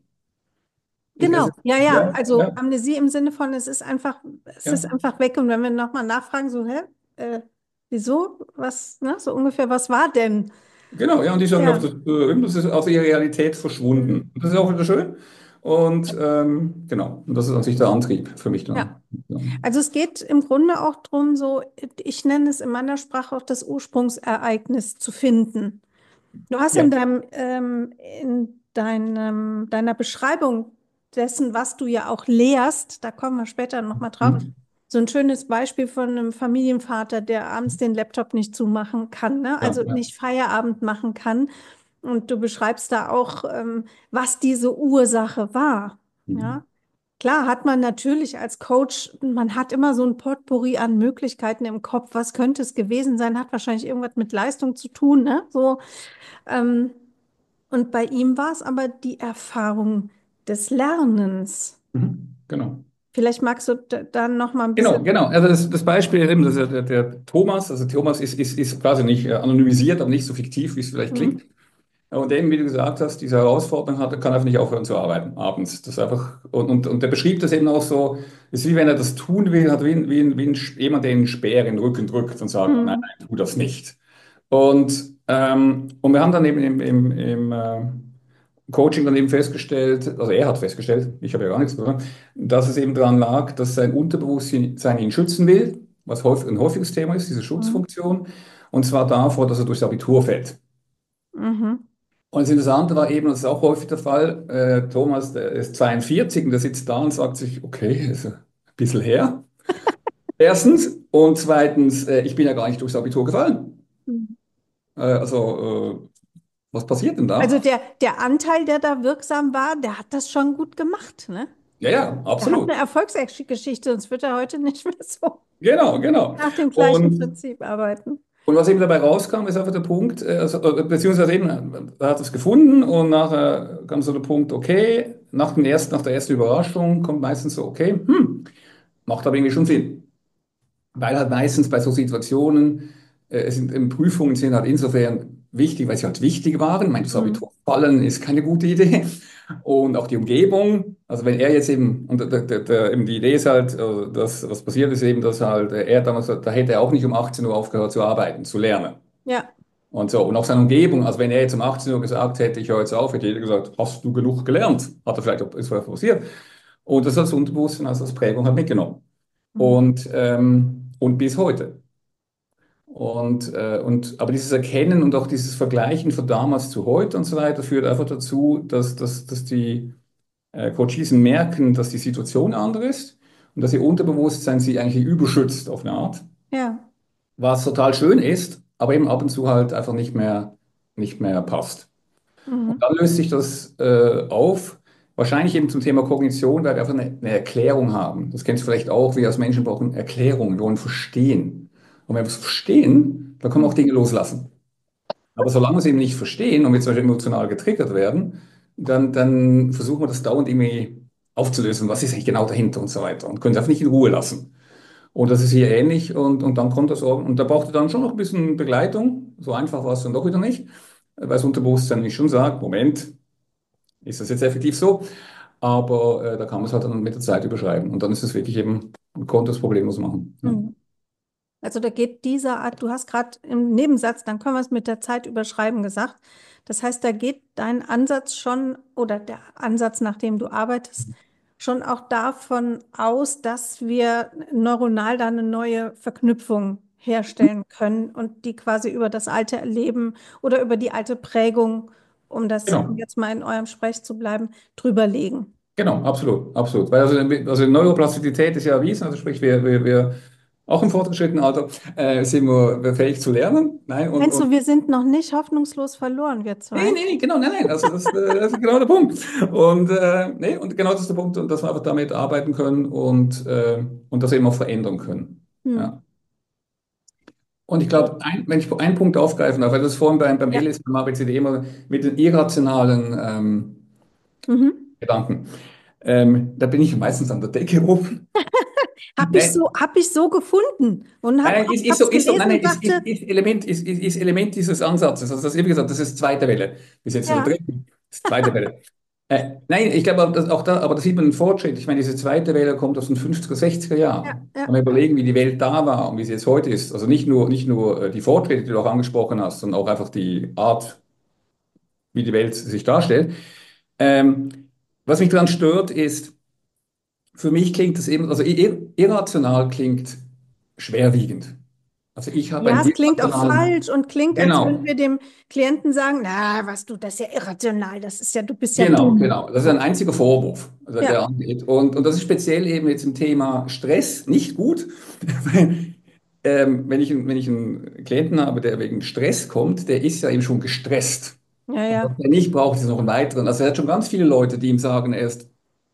Ich, es Genau, ist, ja, ja. ja, Also ja, Amnesie im Sinne von, es ist einfach, es ist ja. einfach weg. Und wenn wir nochmal nachfragen, so, hä, äh, wieso, was, ne, so ungefähr, was war denn? Genau, ja, und die sagen, Ja. auf das, äh, das ist aus ihrer Realität verschwunden. Hm. Und das ist auch wieder schön. Und ähm, genau, und das ist an sich der Antrieb für mich Ja. dann. Ja. Also es geht im Grunde auch darum, so, ich nenne es in meiner Sprache auch das Ursprungsereignis zu finden. Du hast Ja. in deinem, ähm, in deinem, deiner Beschreibung dessen, was du ja auch lehrst, da kommen wir später nochmal drauf, Hm. so ein schönes Beispiel von einem Familienvater, der abends den Laptop nicht zumachen kann, ne? Ja, Also ja. nicht Feierabend machen kann. Und du beschreibst da auch, ähm, was diese Ursache war. Ja? Mhm. Klar hat man natürlich als Coach, man hat immer so ein Potpourri an Möglichkeiten im Kopf. Was könnte es gewesen sein? Hat wahrscheinlich irgendwas mit Leistung zu tun, ne? So, ähm, und bei ihm war es aber die Erfahrung des Lernens. Mhm. Genau. Vielleicht magst du da dann noch mal ein Genau, bisschen. genau. Also das, das Beispiel eben, das ist ja der, der Thomas, also Thomas ist, ist, ist quasi nicht äh, anonymisiert, aber nicht so fiktiv, wie es vielleicht Hm, klingt. Und eben, wie du gesagt hast, diese Herausforderung hat, er kann einfach nicht aufhören zu arbeiten abends. Das ist einfach, und, und, und der beschrieb das eben auch so, es ist wie wenn er das tun will, hat wie, ein- wie, ein- wie ein, jemand, der einen Speer in den Rücken drückt und sagt, nein, hm, nein, tu das nicht. Und, ähm, und wir haben dann eben im, im, im äh, Coaching dann eben festgestellt, also er hat festgestellt, ich habe ja gar nichts gesagt, dass es eben daran lag, dass sein Unterbewusstsein ihn schützen will, was häufig, ein häufiges Thema ist, diese hm, Schutzfunktion, und zwar davor, dass er durchs Abitur fällt. mhm. Und das Interessante war eben, das ist auch häufig der Fall, äh, Thomas, der ist zweiundvierzig und der sitzt da und sagt sich, okay, ist ein bisschen her. Erstens. Und zweitens, äh, ich bin ja gar nicht durchs Abitur gefallen. Mhm. Äh, also, äh, was passiert denn Also da? der, der Anteil, der da wirksam war, der hat das schon gut gemacht, ne? Ja, ja, Der hat absolut. eine Erfolgsgeschichte, sonst wird er heute nicht mehr so Genau, genau. nach dem gleichen Und, Prinzip arbeiten. und was eben dabei rauskam, ist einfach der Punkt, äh, also, äh, beziehungsweise eben, äh, er hat es gefunden und nachher kam so der Punkt, okay, nach dem ersten, nach der ersten Überraschung kommt meistens so, okay, hm, macht aber irgendwie schon Sinn. Weil halt meistens bei so Situationen, äh, es sind, ähm, Prüfungen sind halt insofern wichtig, weil sie halt wichtig waren. Ich meine, das Mhm. Abitur fallen ist keine gute Idee. Und auch die Umgebung. Also wenn er jetzt eben, und der, der, der, eben die Idee ist halt, äh, dass, was passiert ist eben, dass halt äh, er damals, da hätte er auch nicht um achtzehn Uhr aufgehört zu arbeiten, zu lernen. Ja, Und so, und auch seine Umgebung, also wenn er jetzt um achtzehn Uhr gesagt hätte, ich höre jetzt auf, hätte jeder gesagt, hast du genug gelernt? Hat er vielleicht, ist was passiert. Und das hat das Unterbewusstsein als, als Prägung halt mitgenommen. Mhm. und, ähm, und bis heute. Und, äh, und, aber dieses Erkennen und auch dieses Vergleichen von damals zu heute und so weiter führt einfach dazu, dass, dass, dass die äh, Coaches merken, dass die Situation andere ist und dass ihr Unterbewusstsein sie eigentlich überschützt auf eine Art, Ja. was total schön ist, aber eben ab und zu halt einfach nicht mehr, nicht mehr passt. Und Mhm. dann löst sich das äh, auf, wahrscheinlich eben zum Thema Kognition, weil wir einfach eine, eine Erklärung haben. Das kennst du vielleicht auch, wir als Menschen brauchen Erklärung, wir wollen verstehen. Und wenn wir es verstehen, dann können wir auch Mhm. Dinge loslassen. Aber solange wir es eben nicht verstehen und wir zum Beispiel emotional getriggert werden, dann, dann versuchen wir das dauernd irgendwie aufzulösen. Was ist eigentlich genau dahinter und so weiter. Und können es einfach nicht in Ruhe lassen. Und das ist hier ähnlich. Und, und dann kommt das auch. Und da braucht ihr dann schon noch ein bisschen Begleitung. So einfach war es dann doch wieder nicht. Weil das Unterbewusstsein nicht schon sagt, Moment, ist das jetzt effektiv so? Aber äh, da kann man es halt dann mit der Zeit überschreiben. Und dann ist es wirklich eben, man konnte das problemlos machen. Ja. Mhm. Also da geht dieser Art, du hast gerade im Nebensatz, dann können wir es mit der Zeit überschreiben gesagt. Das heißt, da geht dein Ansatz schon oder der Ansatz, nach dem du arbeitest, schon auch davon aus, dass wir neuronal da eine neue Verknüpfung herstellen können und die quasi über das alte Erleben oder über die alte Prägung, um das um Genau. jetzt mal in eurem Sprech zu bleiben, drüber legen. Genau, absolut, absolut. Weil also, also Neuroplastizität ist ja erwiesen, also sprich, wir, wir, wir auch im fortgeschrittenen Alter äh, sind wir fähig zu lernen. Nein, und, Meinst und du, wir sind noch nicht hoffnungslos verloren, wir nee, zwei? nee, nee, genau, nein, nein, also das, äh, das ist genau der Punkt. Und äh, nee, und genau das ist der Punkt, und dass wir einfach damit arbeiten können und, äh, und das eben auch verändern können. Hm. Ja. Und ich glaube, ein, wenn ich einen Punkt aufgreifen darf, weil das vorhin beim, beim Ja. Ellis, beim A B C D immer mit den irrationalen ähm, Mhm. Gedanken, ähm, da bin ich meistens an der Decke oben. Hab ich so, hab ich so gefunden und hab, Nein, nein, ist, ist so, hab's ist so, nein, gelesen nein, und ist, dachte, ist, ist Element, ist, ist, ist Element dieses Ansatzes. Also das, wie gesagt, das ist zweite Welle. Bis jetzt in der ja, dritten, das ist zweite Welle. Äh, nein, ich glaube, das, auch da, aber da sieht man einen Fortschritt. Ich meine, diese zweite Welle kommt aus den fünfziger, sechziger ja, Jahren. Wenn ja, wir überlegen, wie die Welt da war und wie sie jetzt heute ist. Also nicht nur, nicht nur äh, die Fortschritte, die du auch angesprochen hast, sondern auch einfach die Art, wie die Welt sich darstellt. Ähm, was mich daran stört, ist, für mich klingt das eben, also ir irrational klingt schwerwiegend. Also ich habe ja, einen es klingt auch irrationalen, falsch und klingt, als wenn genau, wir dem Klienten sagen, na, was du, das ist ja irrational, das ist ja, du bist ja genau, dumm. genau. Das ist ein So. einziger Vorwurf, also der Ja, angeht. Und, und das ist speziell eben jetzt im Thema Stress nicht gut. Weil, ähm, wenn ich, einen- wenn ich einen Klienten habe, der wegen Stress kommt, der ist ja eben schon gestresst. ja, Und was ja. er nicht braucht, ist noch einen weiteren. Also er hat schon ganz viele Leute, die ihm sagen, er ist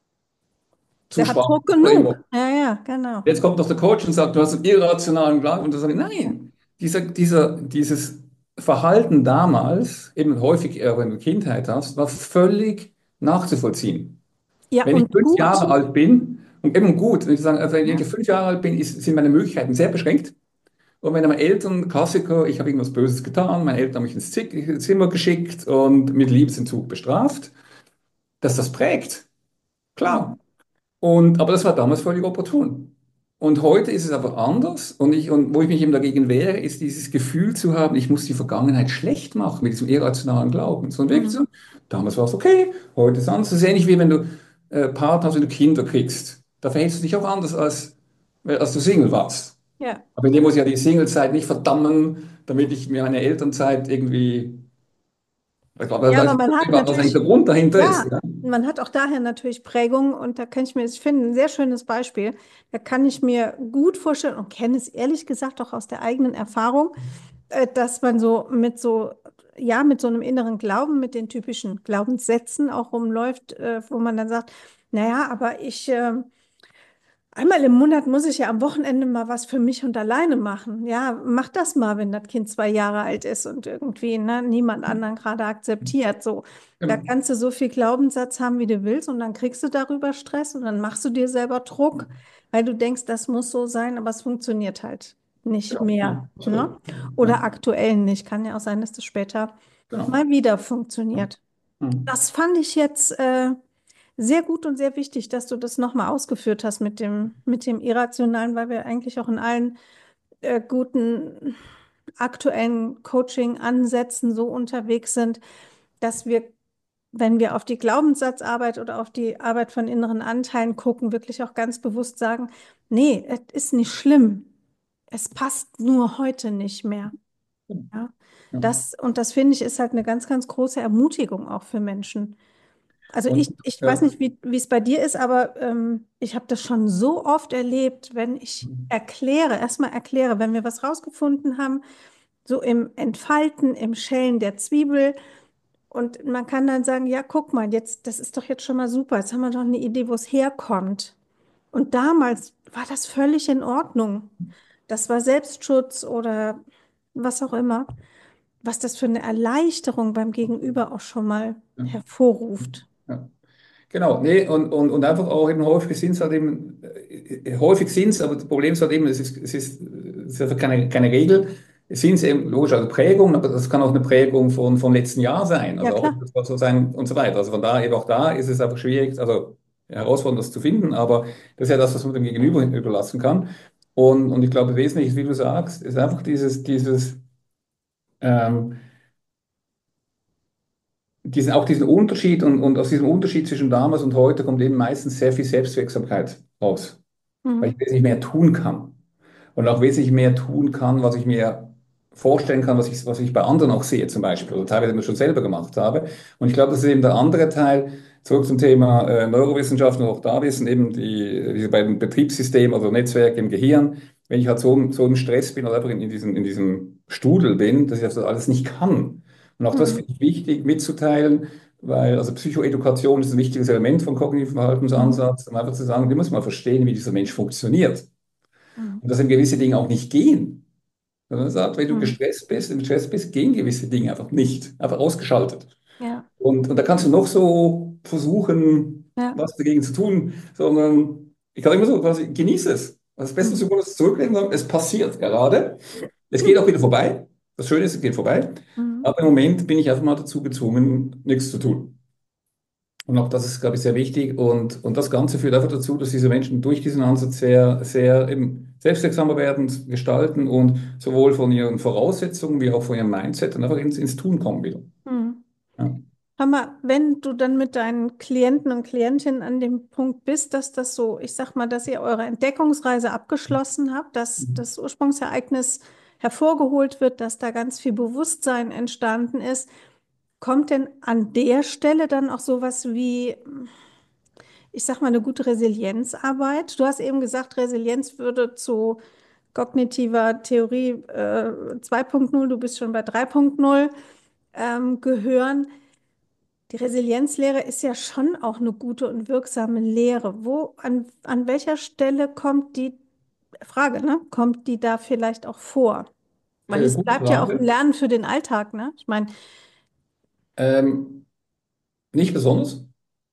zu Der hat schwach. Druck Oder irgendwo. genug. Ja, ja, genau. Jetzt kommt noch der Coach und sagt, du hast einen irrationalen Glauben. Und da sage ich, Ja, nein, dieser, dieser, dieses Verhalten damals, eben häufig eher, wenn du Kindheit hast, war völlig nachzuvollziehen. ja, Wenn ich und fünf gut. Jahre alt bin, und eben gut, wenn ich sagen, also wenn Ja, ich fünf Jahre alt bin, ist, sind meine Möglichkeiten sehr beschränkt. Und wenn meine Eltern, Klassiker, ich habe irgendwas Böses getan, meine Eltern haben mich ins Zick- Zimmer geschickt und mit Liebesentzug bestraft, dass das prägt. Klar. mhm. Und, aber das war damals völlig opportun. Und heute ist es aber anders. Und, ich, und wo ich mich eben dagegen wehre, ist dieses Gefühl zu haben, ich muss die Vergangenheit schlecht machen mit diesem irrationalen Glauben. Sondern wirklich so, Mhm. damals war es okay, heute ist es anders. Das ist ähnlich wie wenn du äh, Partner hast, wenn du Kinder kriegst. Da verhältst du dich auch anders, als, äh, als du Single warst. Ja. Aber in dem muss ich ja die Singlezeit nicht verdammen, damit ich mir meine Elternzeit irgendwie, ich glaube, Ja, was aber man hat was eigentlich der natürlich, Grund dahinter ist. ja, Ja? man hat auch daher natürlich Prägungen und da kann ich mir, ich finde, ein sehr schönes Beispiel. Da kann ich mir gut vorstellen und kenne es ehrlich gesagt auch aus der eigenen Erfahrung, äh, dass man so mit so, ja, mit so einem inneren Glauben, mit den typischen Glaubenssätzen auch rumläuft, äh, wo man dann sagt, naja, aber ich, äh, einmal im Monat muss ich ja am Wochenende mal was für mich und alleine machen. Ja, mach das mal, wenn das Kind zwei Jahre alt ist und irgendwie, ne, niemand anderen gerade akzeptiert. So, da Genau. kannst du so viel Glaubenssatz haben, wie du willst, und dann kriegst du darüber Stress und dann machst du dir selber Druck, weil du denkst, das muss so sein, aber es funktioniert halt nicht Genau. Ja, mehr, absolut. ne? Ja, Oder aktuell nicht. Kann ja auch sein, dass das später genau. mal wieder funktioniert. Mhm. Das fand ich jetzt äh, sehr gut und sehr wichtig, dass du das nochmal ausgeführt hast mit dem, mit dem Irrationalen, weil wir eigentlich auch in allen äh, guten aktuellen Coaching-Ansätzen so unterwegs sind, dass wir wenn wir auf die Glaubenssatzarbeit oder auf die Arbeit von inneren Anteilen gucken, wirklich auch ganz bewusst sagen, nee, es ist nicht schlimm. Es passt nur heute nicht mehr. Ja, Ja. das, und das finde ich, ist halt eine ganz, ganz große Ermutigung auch für Menschen. Also ich, Und ich weiß ja. nicht, wie, wie es bei dir ist, aber ähm, ich habe das schon so oft erlebt, wenn ich erkläre, erstmal erkläre, wenn wir was rausgefunden haben, so im Entfalten, im Schälen der Zwiebel. Und man kann dann sagen, ja, guck mal, jetzt, das ist doch jetzt schon mal super. Jetzt haben wir doch eine Idee, wo es herkommt. Und damals war das völlig in Ordnung. Das war Selbstschutz oder was auch immer, was das für eine Erleichterung beim Gegenüber auch schon mal Ja. hervorruft. Ja. Genau, nee, und, und, und einfach auch eben häufig sind es halt eben, äh, häufig sind es, aber das Problem ist halt eben, es ist, es ist, es ist einfach keine, keine Regel. Es sind eben logisch, also Prägung, aber das kann auch eine Prägung von, vom letzten Jahr sein, Ja, also auch klar. das kann so sein und so weiter. Also von daher, eben auch da ist es einfach schwierig, also herausfordernd, das zu finden, aber das ist ja das, was man dem Gegenüber überlassen kann. Und, und ich glaube, wesentlich ist, wie du sagst, ist einfach dieses, dieses, ähm, diesen, auch diesen Unterschied und, und aus diesem Unterschied zwischen damals und heute kommt eben meistens sehr viel Selbstwirksamkeit raus, weil ich Mhm. wesentlich mehr tun kann und auch wesentlich mehr tun kann, was ich mir vorstellen kann, was ich, was ich bei anderen auch sehe zum Beispiel oder teilweise immer schon selber gemacht habe. Und ich glaube, das ist eben der andere Teil, zurück zum Thema äh, Neurowissenschaften, auch da wissen eben die, diese beiden Betriebssysteme, also Netzwerke im Gehirn, wenn ich halt so, so im Stress bin oder einfach in, in diesem, in diesem Strudel bin, dass ich das alles nicht kann. Und auch das Mhm. finde ich wichtig mitzuteilen, weil also Psychoedukation ist ein wichtiges Element von kognitiven Mhm. Verhaltensansatz, um einfach zu sagen, wir müssen mal verstehen, wie dieser Mensch funktioniert. Mhm. Und dass eben gewisse Dinge auch nicht gehen. Sondern er sagt, wenn du Mhm. gestresst bist, wenn du gestresst bist, gehen gewisse Dinge einfach nicht, einfach ausgeschaltet. Ja, Und, und da kannst du noch so versuchen, ja. was dagegen zu tun, sondern ich kann immer so quasi, genieße es. Das Beste Mhm. ist, das zurücklegen und sagen, es passiert gerade. Es geht auch wieder vorbei. Das Schöne ist, es geht vorbei. Mhm. Aber im Moment bin ich einfach mal dazu gezwungen, nichts zu tun. Und auch das ist, glaube ich, sehr wichtig. Und, und das Ganze führt einfach dazu, dass diese Menschen durch diesen Ansatz sehr, sehr eben selbstwirksamer werden, gestalten und sowohl von ihren Voraussetzungen wie auch von ihrem Mindset dann einfach ins, ins Tun kommen wieder. Mhm. Ja. Hör mal, wenn du dann mit deinen Klienten und Klientinnen an dem Punkt bist, dass das so, ich sag mal, dass ihr eure Entdeckungsreise abgeschlossen habt, dass das Ursprungsereignis hervorgeholt wird, dass da ganz viel Bewusstsein entstanden ist, kommt denn an der Stelle dann auch sowas wie, ich sag mal, eine gute Resilienzarbeit? Du hast eben gesagt, Resilienz würde zu kognitiver Theorie äh, zwei Punkt null, du bist schon bei drei Punkt null, ähm, gehören. Die Resilienzlehre ist ja schon auch eine gute und wirksame Lehre. Wo, an, an welcher Stelle kommt die Frage, ne? Kommt die da vielleicht auch vor? Weil Äh, es gute bleibt ja auch ein Frage. Lernen für den Alltag, ne? Ich meine, Ähm, nicht besonders,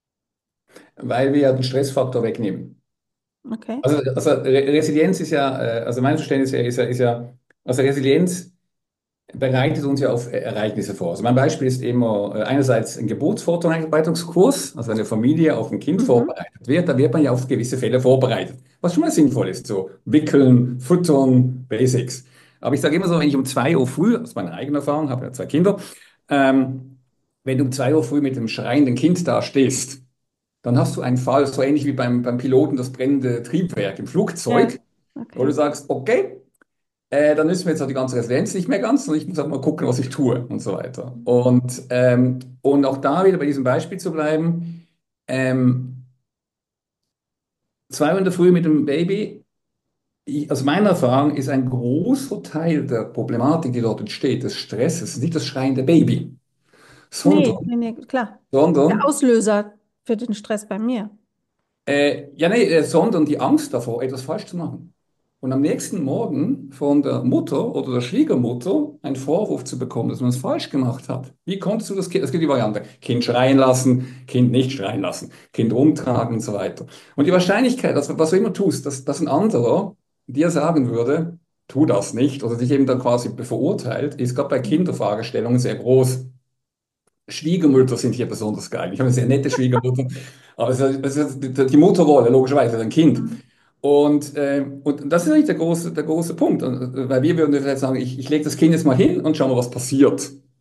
weil wir ja den Stressfaktor wegnehmen. okay. Also, also Re Resilienz ist ja, äh, also mein Verständnis ist ja, ist ja, also Resilienz bereitet uns ja auf äh, Ereignisse vor. Also mein Beispiel ist immer äh, einerseits ein Geburtsvorbereitungskurs, also eine Familie auf ein Kind Mhm. vorbereitet wird. Da wird man ja auf gewisse Fälle vorbereitet, was schon mal sinnvoll ist, so wickeln, futtern, Basics. Aber ich sage immer so, wenn ich um zwei Uhr früh, aus meiner eigenen Erfahrung, habe ja zwei Kinder, ähm, wenn du um zwei Uhr früh mit einem schreienden Kind da stehst, dann hast du einen Fall, so ähnlich wie beim, beim Piloten das brennende Triebwerk im Ja, Flugzeug, wo du okay. sagst, okay, äh, dann nützt mir jetzt auch die ganze Resilienz nicht mehr ganz, sondern ich muss halt mal gucken, was ich tue und so weiter. Und, ähm, und auch da wieder bei diesem Beispiel zu bleiben, ähm, zwei Uhr in der Früh mit dem Baby, ich, aus meiner Erfahrung ist ein großer Teil der Problematik, die dort entsteht, des Stresses, nicht das schreiende Baby, Nee, sondern, nee, nee, klar. Der sondern Auslöser für den Stress bei mir. Äh, ja, nee, äh, sondern die Angst davor, etwas falsch zu machen. Und am nächsten Morgen von der Mutter oder der Schwiegermutter einen Vorwurf zu bekommen, dass man es falsch gemacht hat. Wie konntest du das Kind, es gibt die Variante, Kind schreien lassen, Kind nicht schreien lassen, Kind rumtragen und so weiter. Und die Wahrscheinlichkeit, dass was du immer tust, dass, dass ein anderer dir sagen würde, tu das nicht, oder dich eben dann quasi verurteilt, ist gerade bei Kinderfragestellungen sehr groß. Schwiegermütter sind hier besonders geil. Ich habe eine sehr nette Schwiegermutter, aber es ist, es ist die die Mutterrolle, logischerweise, ein Kind. Mhm. Und, äh, und das ist eigentlich der große, der große Punkt. Und, äh, weil wir würden vielleicht sagen, ich, ich lege das Kind jetzt mal hin und schau mal, was passiert.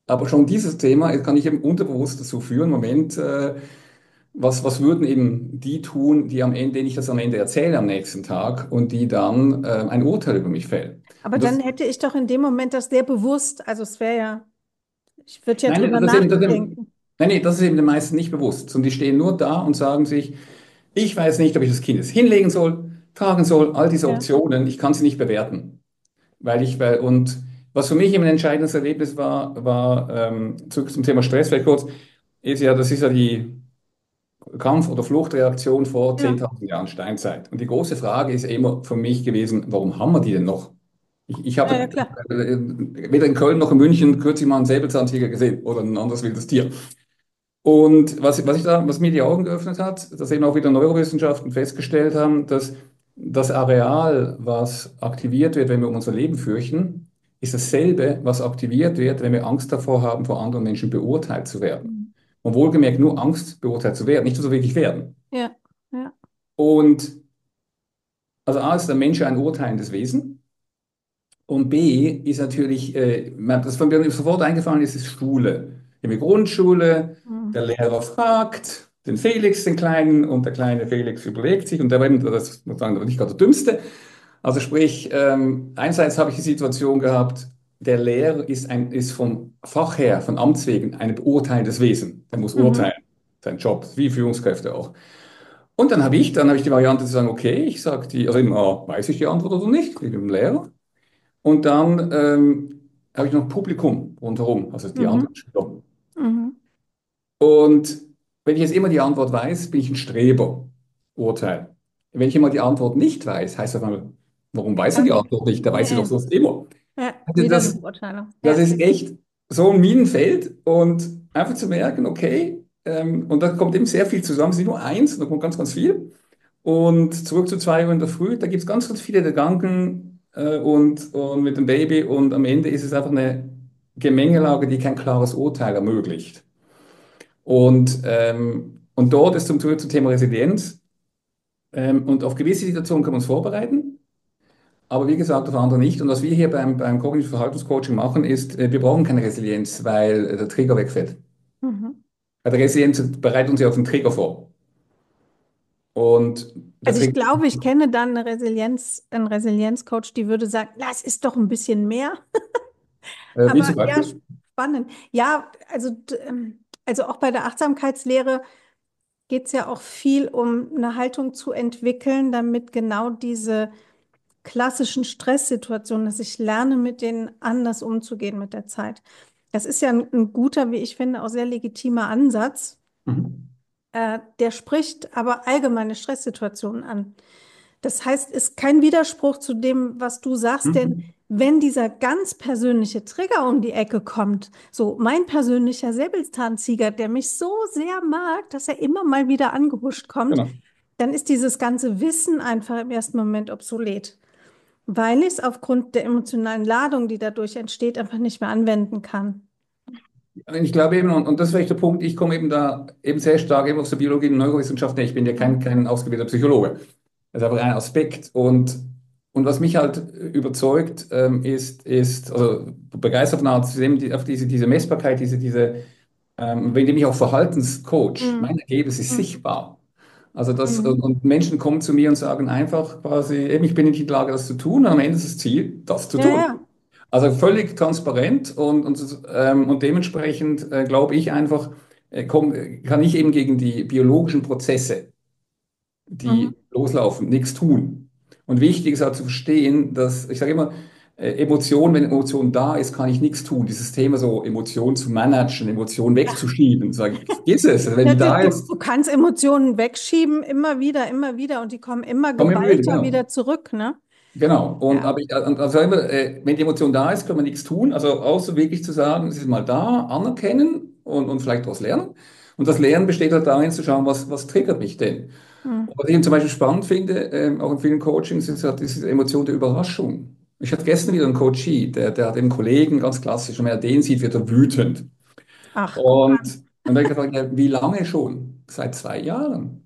Aber schon dieses Thema kann ich eben unterbewusst dazu führen, Moment, äh, was, was würden eben die tun, die am Ende, denen ich das am Ende erzähle am nächsten Tag und die dann äh, ein Urteil über mich fällen. Aber Und dann das, hätte ich doch in dem Moment das sehr bewusst, also es wäre ja, ich würde ja nein, drüber das ist eben, das ist eben, nachdenken. nein, nee, das ist eben den meisten nicht bewusst. Und die stehen nur da und sagen sich, ich weiß nicht, ob ich das Kind jetzt hinlegen soll, tragen soll, all diese Ja. Optionen, ich kann sie nicht bewerten. Weil ich, weil, und was für mich eben ein entscheidendes Erlebnis war, war ähm, zurück zum Thema Stress, vielleicht kurz, ist ja, das ist ja die Kampf- oder Fluchtreaktion vor Ja. zehntausend Jahren Steinzeit. Und die große Frage ist immer für mich gewesen, warum haben wir die denn noch? Ich, ich Ja, habe ja, klar. äh, weder in Köln noch in München kürzlich mal einen Säbelzahntiger gesehen oder ein anderes wildes Tier. Und was, was ich da, was mir die Augen geöffnet hat, dass eben auch wieder Neurowissenschaften festgestellt haben, dass das Areal, was aktiviert wird, wenn wir um unser Leben fürchten, ist dasselbe, was aktiviert wird, wenn wir Angst davor haben, vor anderen Menschen beurteilt zu werden. Mhm. Und wohlgemerkt nur Angst, beurteilt zu werden, nicht dass wir wirklich werden. Ja, ja. Und also A ist der Mensch ein urteilendes Wesen. Und B ist natürlich, äh, man- das von mir sofort eingefallen ist, ist Schule. In der Grundschule, Mhm. der Lehrer fragt den Felix, den Kleinen, und der kleine Felix überlegt sich, und der war eben, das muss ich sagen, der war nicht gerade der Dümmste. Also sprich, ähm, einerseits habe ich die Situation gehabt, der Lehrer ist, ein, ist vom Fach her, von Amts wegen, ein beurteilendes Wesen. Der muss urteilen, Mhm. sein Job, wie Führungskräfte auch. Und dann habe ich, dann habe ich die Variante zu sagen, okay, ich sage die, also eben, ah, weiß ich die Antwort oder nicht, wie dem Lehrer. Und dann ähm, habe ich noch Publikum rundherum, also die anderen Mhm. Schüler. Mhm. Und wenn ich jetzt immer die Antwort weiß, bin ich ein Streber. Urteil. Wenn ich immer die Antwort nicht weiß, heißt das einmal, warum weiß er die Okay. Antwort nicht? Der weiß sie doch Ja, sonst immer. ja, Also wieder eine das, Beurteilung. das Ja. ist echt so ein Minenfeld und einfach zu merken, okay, ähm, und da kommt eben sehr viel zusammen, es ist nicht nur eins, da kommt ganz, ganz viel. Und zurück zu zwei Uhr in der Früh, da gibt es ganz, ganz viele Gedanken äh, und, und mit dem Baby und am Ende ist es einfach eine Gemengelage, die kein klares Urteil ermöglicht. Und, ähm, und dort ist zum, zum Thema Resilienz ähm, und auf gewisse Situationen kann man uns vorbereiten, aber wie gesagt, auf andere nicht. Und was wir hier beim, beim Kognitiven Verhaltenscoaching machen, ist, äh, wir brauchen keine Resilienz, weil äh, der Trigger wegfällt. Mhm. Bei der Resilienz bereitet uns ja auf den Trigger vor. Und der Also ich Trigger, glaube, ich kenne dann eine Resilienz, einen Resilienzcoach, die würde sagen, das ist doch ein bisschen mehr. äh, wie Aber zum ja, Beispiel, spannend. Ja, also, d- ähm, also auch bei der Achtsamkeitslehre geht es ja auch viel um eine Haltung zu entwickeln, damit genau diese klassischen Stresssituationen, dass ich lerne, mit denen anders umzugehen mit der Zeit. Das ist ja ein, ein guter, wie ich finde, auch sehr legitimer Ansatz. mhm. Äh, der spricht aber allgemeine Stresssituationen an. Das heißt, ist kein Widerspruch zu dem, was du sagst, denn Mhm. wenn dieser ganz persönliche Trigger um die Ecke kommt, so mein persönlicher Säbelzahntiger, der mich so sehr mag, dass er immer mal wieder angehuscht kommt, Genau. dann ist dieses ganze Wissen einfach im ersten Moment obsolet, weil ich es aufgrund der emotionalen Ladung, die dadurch entsteht, einfach nicht mehr anwenden kann. Ich glaube eben, und, und das ist vielleicht der Punkt, ich komme eben da eben sehr stark eben aus der Biologie und Neurowissenschaft. Ich bin ja kein, Mhm. kein ausgebildeter Psychologe. Das ist einfach ein Aspekt. Und, und was mich halt überzeugt, ähm, ist, ist, also begeistert von der Art, ist eben die, auf diese, diese Messbarkeit, diese, diese, ähm, indem ich auch Verhaltenscoach, Mhm. mein Ergebnis ist Mhm. sichtbar. Also das, und Mhm. und Menschen kommen zu mir und sagen einfach quasi, eben, ich bin nicht in der Lage, das zu tun, und am Ende ist das Ziel, das zu Ja, tun. ja. Also völlig transparent und, und, ähm, und dementsprechend äh, glaube ich einfach, äh, komm, kann ich eben gegen die biologischen Prozesse, Mhm. die loslaufen, nichts tun. Und wichtig ist halt zu verstehen, dass, ich sage immer, äh, Emotion, wenn Emotion da ist, kann ich nichts tun. Dieses Thema so, Emotion zu managen, Emotion wegzuschieben, sage ich, vergiss es, also wenn Ja, die du, da du ist, du kannst Emotionen wegschieben, immer wieder, immer wieder, und die kommen immer komm immer wieder, geballter genau. wieder zurück, ne? Genau. Und Ja. aber ich, und also immer, äh, wenn die Emotion da ist, können wir nichts tun. Also außer wirklich zu sagen, es ist mal da, anerkennen und, und vielleicht daraus lernen. Und das Lernen besteht halt darin zu schauen, was, was triggert mich denn? Hm. Und was ich eben zum Beispiel spannend finde, ähm, auch in vielen Coachings, ist halt diese Emotion der Überraschung. Ich hatte gestern wieder einen Coachie, der, der hat einen Kollegen, ganz klassisch, und wenn er den sieht, wird er wütend. Ach, guck Und, an. und da habe ich gefragt, ja, wie lange schon? Seit zwei Jahren.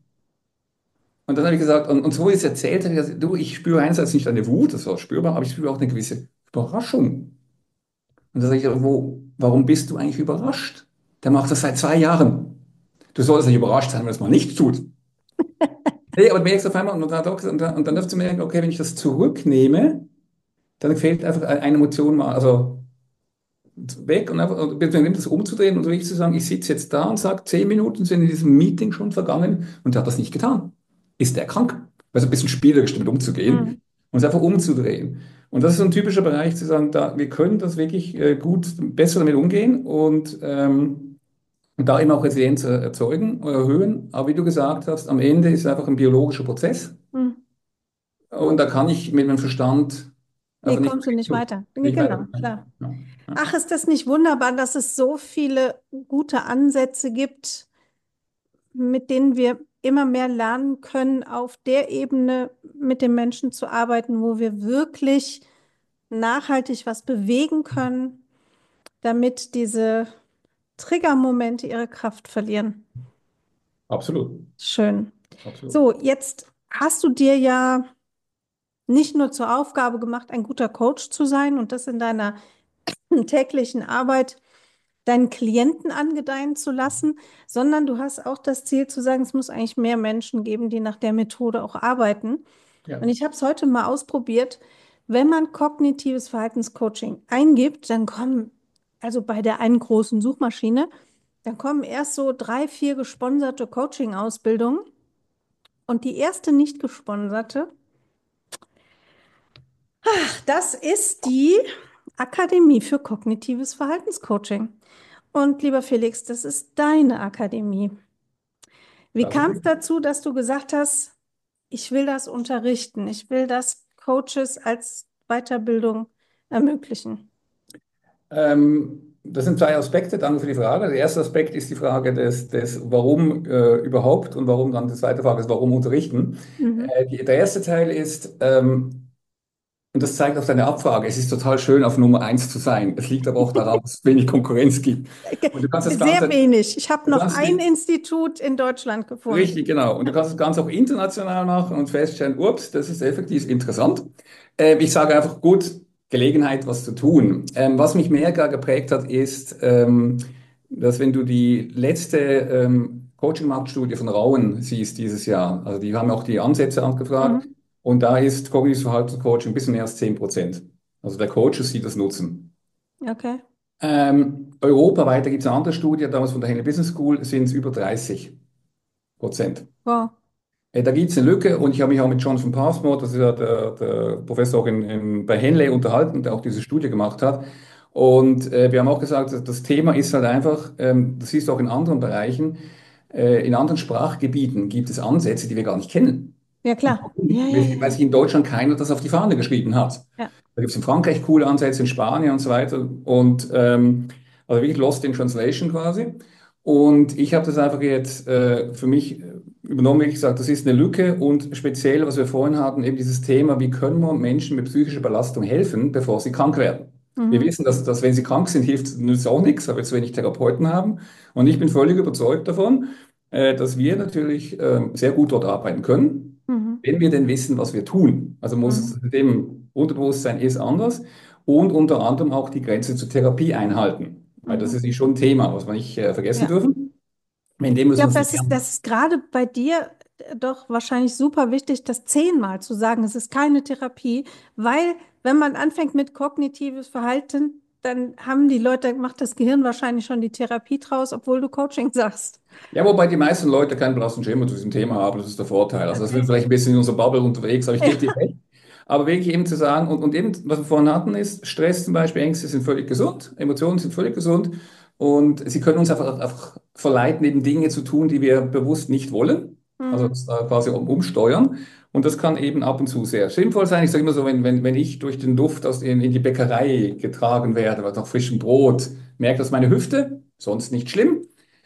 Und dann habe ich gesagt, und, und so wie ich es erzählt habe, ich gesagt, du, ich spüre einerseits nicht eine Wut, das war spürbar, aber ich spüre auch eine gewisse Überraschung. Und da sage ich, wo, warum bist du eigentlich überrascht? Der macht das seit zwei Jahren. Du solltest nicht überrascht sein, wenn er es mal nicht tut. Nee, aber merkst auf einmal, und dann, und dann, und dann darfst du merken, okay, wenn ich das zurücknehme, dann fehlt einfach eine Emotion mal, also weg und einfach, und beziehungsweise das umzudrehen und wirklich zu sagen, ich sitze jetzt da und sage, zehn Minuten sind in diesem Meeting schon vergangen und er hat das nicht getan. Ist der krank? Also ein bisschen spielerisch damit umzugehen Mhm. und es einfach umzudrehen. Und das ist so ein typischer Bereich, zu sagen, da, wir können das wirklich äh, gut, besser damit umgehen und, ähm, und da eben auch Resilienz äh, erzeugen, äh, erhöhen. Aber wie du gesagt hast, am Ende ist es einfach ein biologischer Prozess. Mhm. Und da kann ich mit meinem Verstand Nee, einfach nicht, kommst du nicht weiter. Nee, nicht weiter. genau, klar. Ja, ja. Ach, ist das nicht wunderbar, dass es so viele gute Ansätze gibt, mit denen wir immer mehr lernen können, auf der Ebene mit den Menschen zu arbeiten, wo wir wirklich nachhaltig was bewegen können, damit diese Triggermomente ihre Kraft verlieren. Absolut, Schön. absolut. So, jetzt hast du dir ja nicht nur zur Aufgabe gemacht, ein guter Coach zu sein und das in deiner täglichen Arbeit deinen Klienten angedeihen zu lassen, sondern du hast auch das Ziel zu sagen, es muss eigentlich mehr Menschen geben, die nach der Methode auch arbeiten. Und Ja, ich habe es heute mal ausprobiert. Wenn man kognitives Verhaltenscoaching eingibt, dann kommen, also bei der einen großen Suchmaschine, dann kommen erst so drei, vier gesponserte Coaching-Ausbildungen und die erste nicht gesponserte, das ist die Akademie für kognitives Verhaltenscoaching. Und lieber Felix, das ist deine Akademie. Wie das ist kam es richtig. dazu, dass du gesagt hast, ich will das unterrichten, ich will das Coaches als Weiterbildung ermöglichen? Ähm, das sind zwei Aspekte, danke für die Frage. Der erste Aspekt ist die Frage des, des Warum äh, überhaupt und warum dann die zweite Frage ist, warum unterrichten. Mhm. Äh, die, der erste Teil ist, ähm, und das zeigt auf deine Abfrage, es ist total schön, auf Nummer eins zu sein. Es liegt aber auch daran, dass es wenig Konkurrenz gibt. Und du kannst das Sehr Ganze, wenig. Ich habe du noch kannst ein die, Institut in Deutschland richtig, gefunden. genau. Und du kannst das Ganze auch international machen und feststellen, ups, das ist effektiv interessant. Äh, ich sage einfach, gut, Gelegenheit, was zu tun. Ähm, was mich mehr gar geprägt hat, ist, ähm, dass wenn du die letzte ähm, Coaching-Marktstudie von Rauen siehst dieses Jahr, also die haben auch die Ansätze angefragt, Mhm. und da ist kognitives Verhaltenscoaching ein bisschen mehr als zehn Prozent. Also der Coaches sieht das Nutzen. Okay. Ähm, europaweit, da gibt es eine andere Studie, damals von der Henley Business School, sind es über dreißig Prozent. Wow. Äh, Da gibt es eine Lücke und ich habe mich auch mit Jonathan Passmore, das ist ja der, der Professor auch in, in, bei Henley, unterhalten, der auch diese Studie gemacht hat. Und äh, wir haben auch gesagt, dass das Thema ist halt einfach, ähm, das siehst du auch in anderen Bereichen, äh, in anderen Sprachgebieten gibt es Ansätze, die wir gar nicht kennen. Ja, Und klar. warum Ja, nicht? ja, Weil weil ja. sich in Deutschland keiner das auf die Fahne geschrieben hat. Ja. Da gibt es in Frankreich coole Ansätze, in Spanien und so weiter. Und ähm, also wirklich lost in translation quasi. Und ich habe das einfach jetzt äh, für mich äh, übernommen, wie gesagt, das ist eine Lücke und speziell, was wir vorhin hatten, eben dieses Thema, wie können wir Menschen mit psychischer Belastung helfen, bevor sie krank werden. Wir Mhm. wissen, dass, dass wenn sie krank sind, hilft nützt auch nichts, weil wir zu wenig Therapeuten haben. Und ich bin völlig überzeugt davon, äh, dass wir natürlich äh, sehr gut dort arbeiten können, Mhm. wenn wir denn wissen, was wir tun. Also muss Mhm. es dem Unterbewusstsein ist anders und unter anderem auch die Grenze zur Therapie einhalten. Weil das Mhm. ist schon ein Thema, was wir nicht äh, vergessen Ja. dürfen. In dem Ich müssen wir glaube, uns nicht das ist, lernen. das ist gerade bei dir äh, doch wahrscheinlich super wichtig, das zehnmal zu sagen, es ist keine Therapie, weil wenn man anfängt mit kognitives Verhalten, dann haben die Leute, macht das Gehirn wahrscheinlich schon die Therapie draus, obwohl du Coaching sagst. Ja, wobei die meisten Leute keinen blassen Schimmer zu diesem Thema haben, das ist der Vorteil. Also das sind Okay. vielleicht ein bisschen in unserer Bubble unterwegs, aber ich gebe dir Ja. recht. Aber wirklich eben zu sagen, und, und eben, was wir vorhin hatten, ist, Stress zum Beispiel, Ängste sind völlig gesund, Emotionen sind völlig gesund und sie können uns einfach, einfach verleiten, eben Dinge zu tun, die wir bewusst nicht wollen. Also Mhm. das, äh, quasi um, umsteuern. Und das kann eben ab und zu sehr sinnvoll sein. Ich sage immer so, wenn, wenn, wenn ich durch den Duft aus in, in die Bäckerei getragen werde, was nach frischem Brot, merkt das meine Hüfte, sonst nicht schlimm.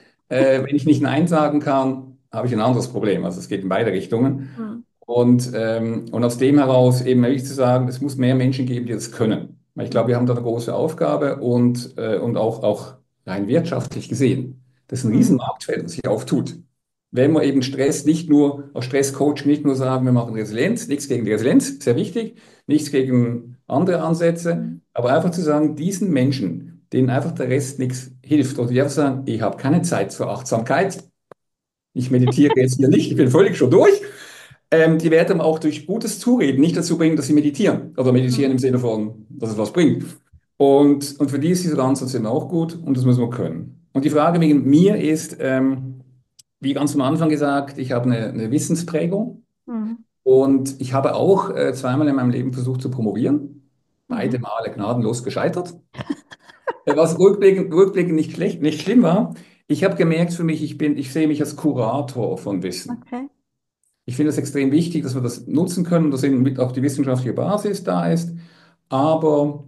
Äh, wenn ich nicht Nein sagen kann, habe ich ein anderes Problem. Also es geht in beide Richtungen. Mhm. Und, ähm, und aus dem heraus eben ehrlich zu sagen, es muss mehr Menschen geben, die das können. Weil ich glaube, wir haben da eine große Aufgabe und, äh, und auch, auch rein wirtschaftlich gesehen. Das ist ein Mhm. Riesenmarktfeld, das sich auftut. wenn wir eben Stress nicht nur, auf Stresscoaching nicht nur sagen, wir machen Resilienz, nichts gegen die Resilienz, sehr wichtig, nichts gegen andere Ansätze, Mhm. aber einfach zu sagen, diesen Menschen, denen einfach der Rest nichts hilft, oder die einfach sagen, ich habe keine Zeit zur Achtsamkeit, ich meditiere jetzt hier nicht, ich bin völlig schon durch, ähm, die werden auch durch gutes Zureden nicht dazu bringen, dass sie meditieren, oder meditieren Mhm. im Sinne von, dass es was bringt. Und, und für die ist dieser Ansatz eben auch gut und das müssen wir können. Und die Frage wegen mir ist, ähm, wie ganz am Anfang gesagt, ich habe eine, eine Wissensprägung Mhm. und ich habe auch äh, zweimal in meinem Leben versucht zu promovieren. Beide Mhm. Male gnadenlos gescheitert. Äh, Was rückblickend, rückblickend nicht schlecht, nicht schlimm war. Ich habe gemerkt für mich, ich bin, ich sehe mich als Kurator von Wissen. Okay. Ich finde es extrem wichtig, dass wir das nutzen können, dass eben mit auch die wissenschaftliche Basis da ist. Aber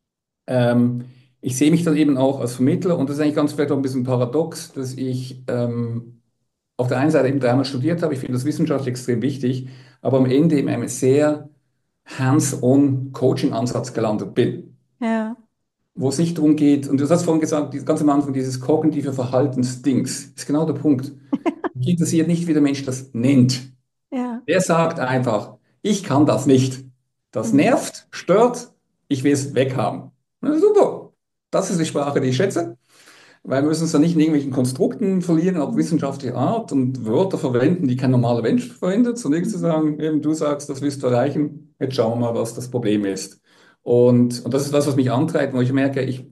ähm, ich sehe mich dann eben auch als Vermittler und das ist eigentlich ganz vielleicht auch ein bisschen paradox, dass ich ähm, auf der einen Seite eben dreimal studiert habe. Ich finde das wissenschaftlich extrem wichtig, aber am Ende in einem sehr hands-on Coaching-Ansatz gelandet bin, Ja. wo es nicht darum geht, und du hast vorhin gesagt, die- ganz am Anfang, dieses kognitive Verhaltensdings, ist genau der Punkt. Mich interessiert nicht, wie der Mensch das nennt. Ja. Der sagt einfach, ich kann das nicht. Das Mhm. nervt, stört, ich will es weghaben. Na, super. Das ist die Sprache, die ich schätze. Weil wir müssen uns da nicht in irgendwelchen Konstrukten verlieren, auf Mhm. wissenschaftliche Art und Wörter verwenden, die kein normaler Mensch verwendet, sondern nicht zu Mhm. sagen, eben du sagst, das willst du erreichen, jetzt schauen wir mal, was das Problem ist. Und, und das ist das, was mich antreibt, wo ich merke, ich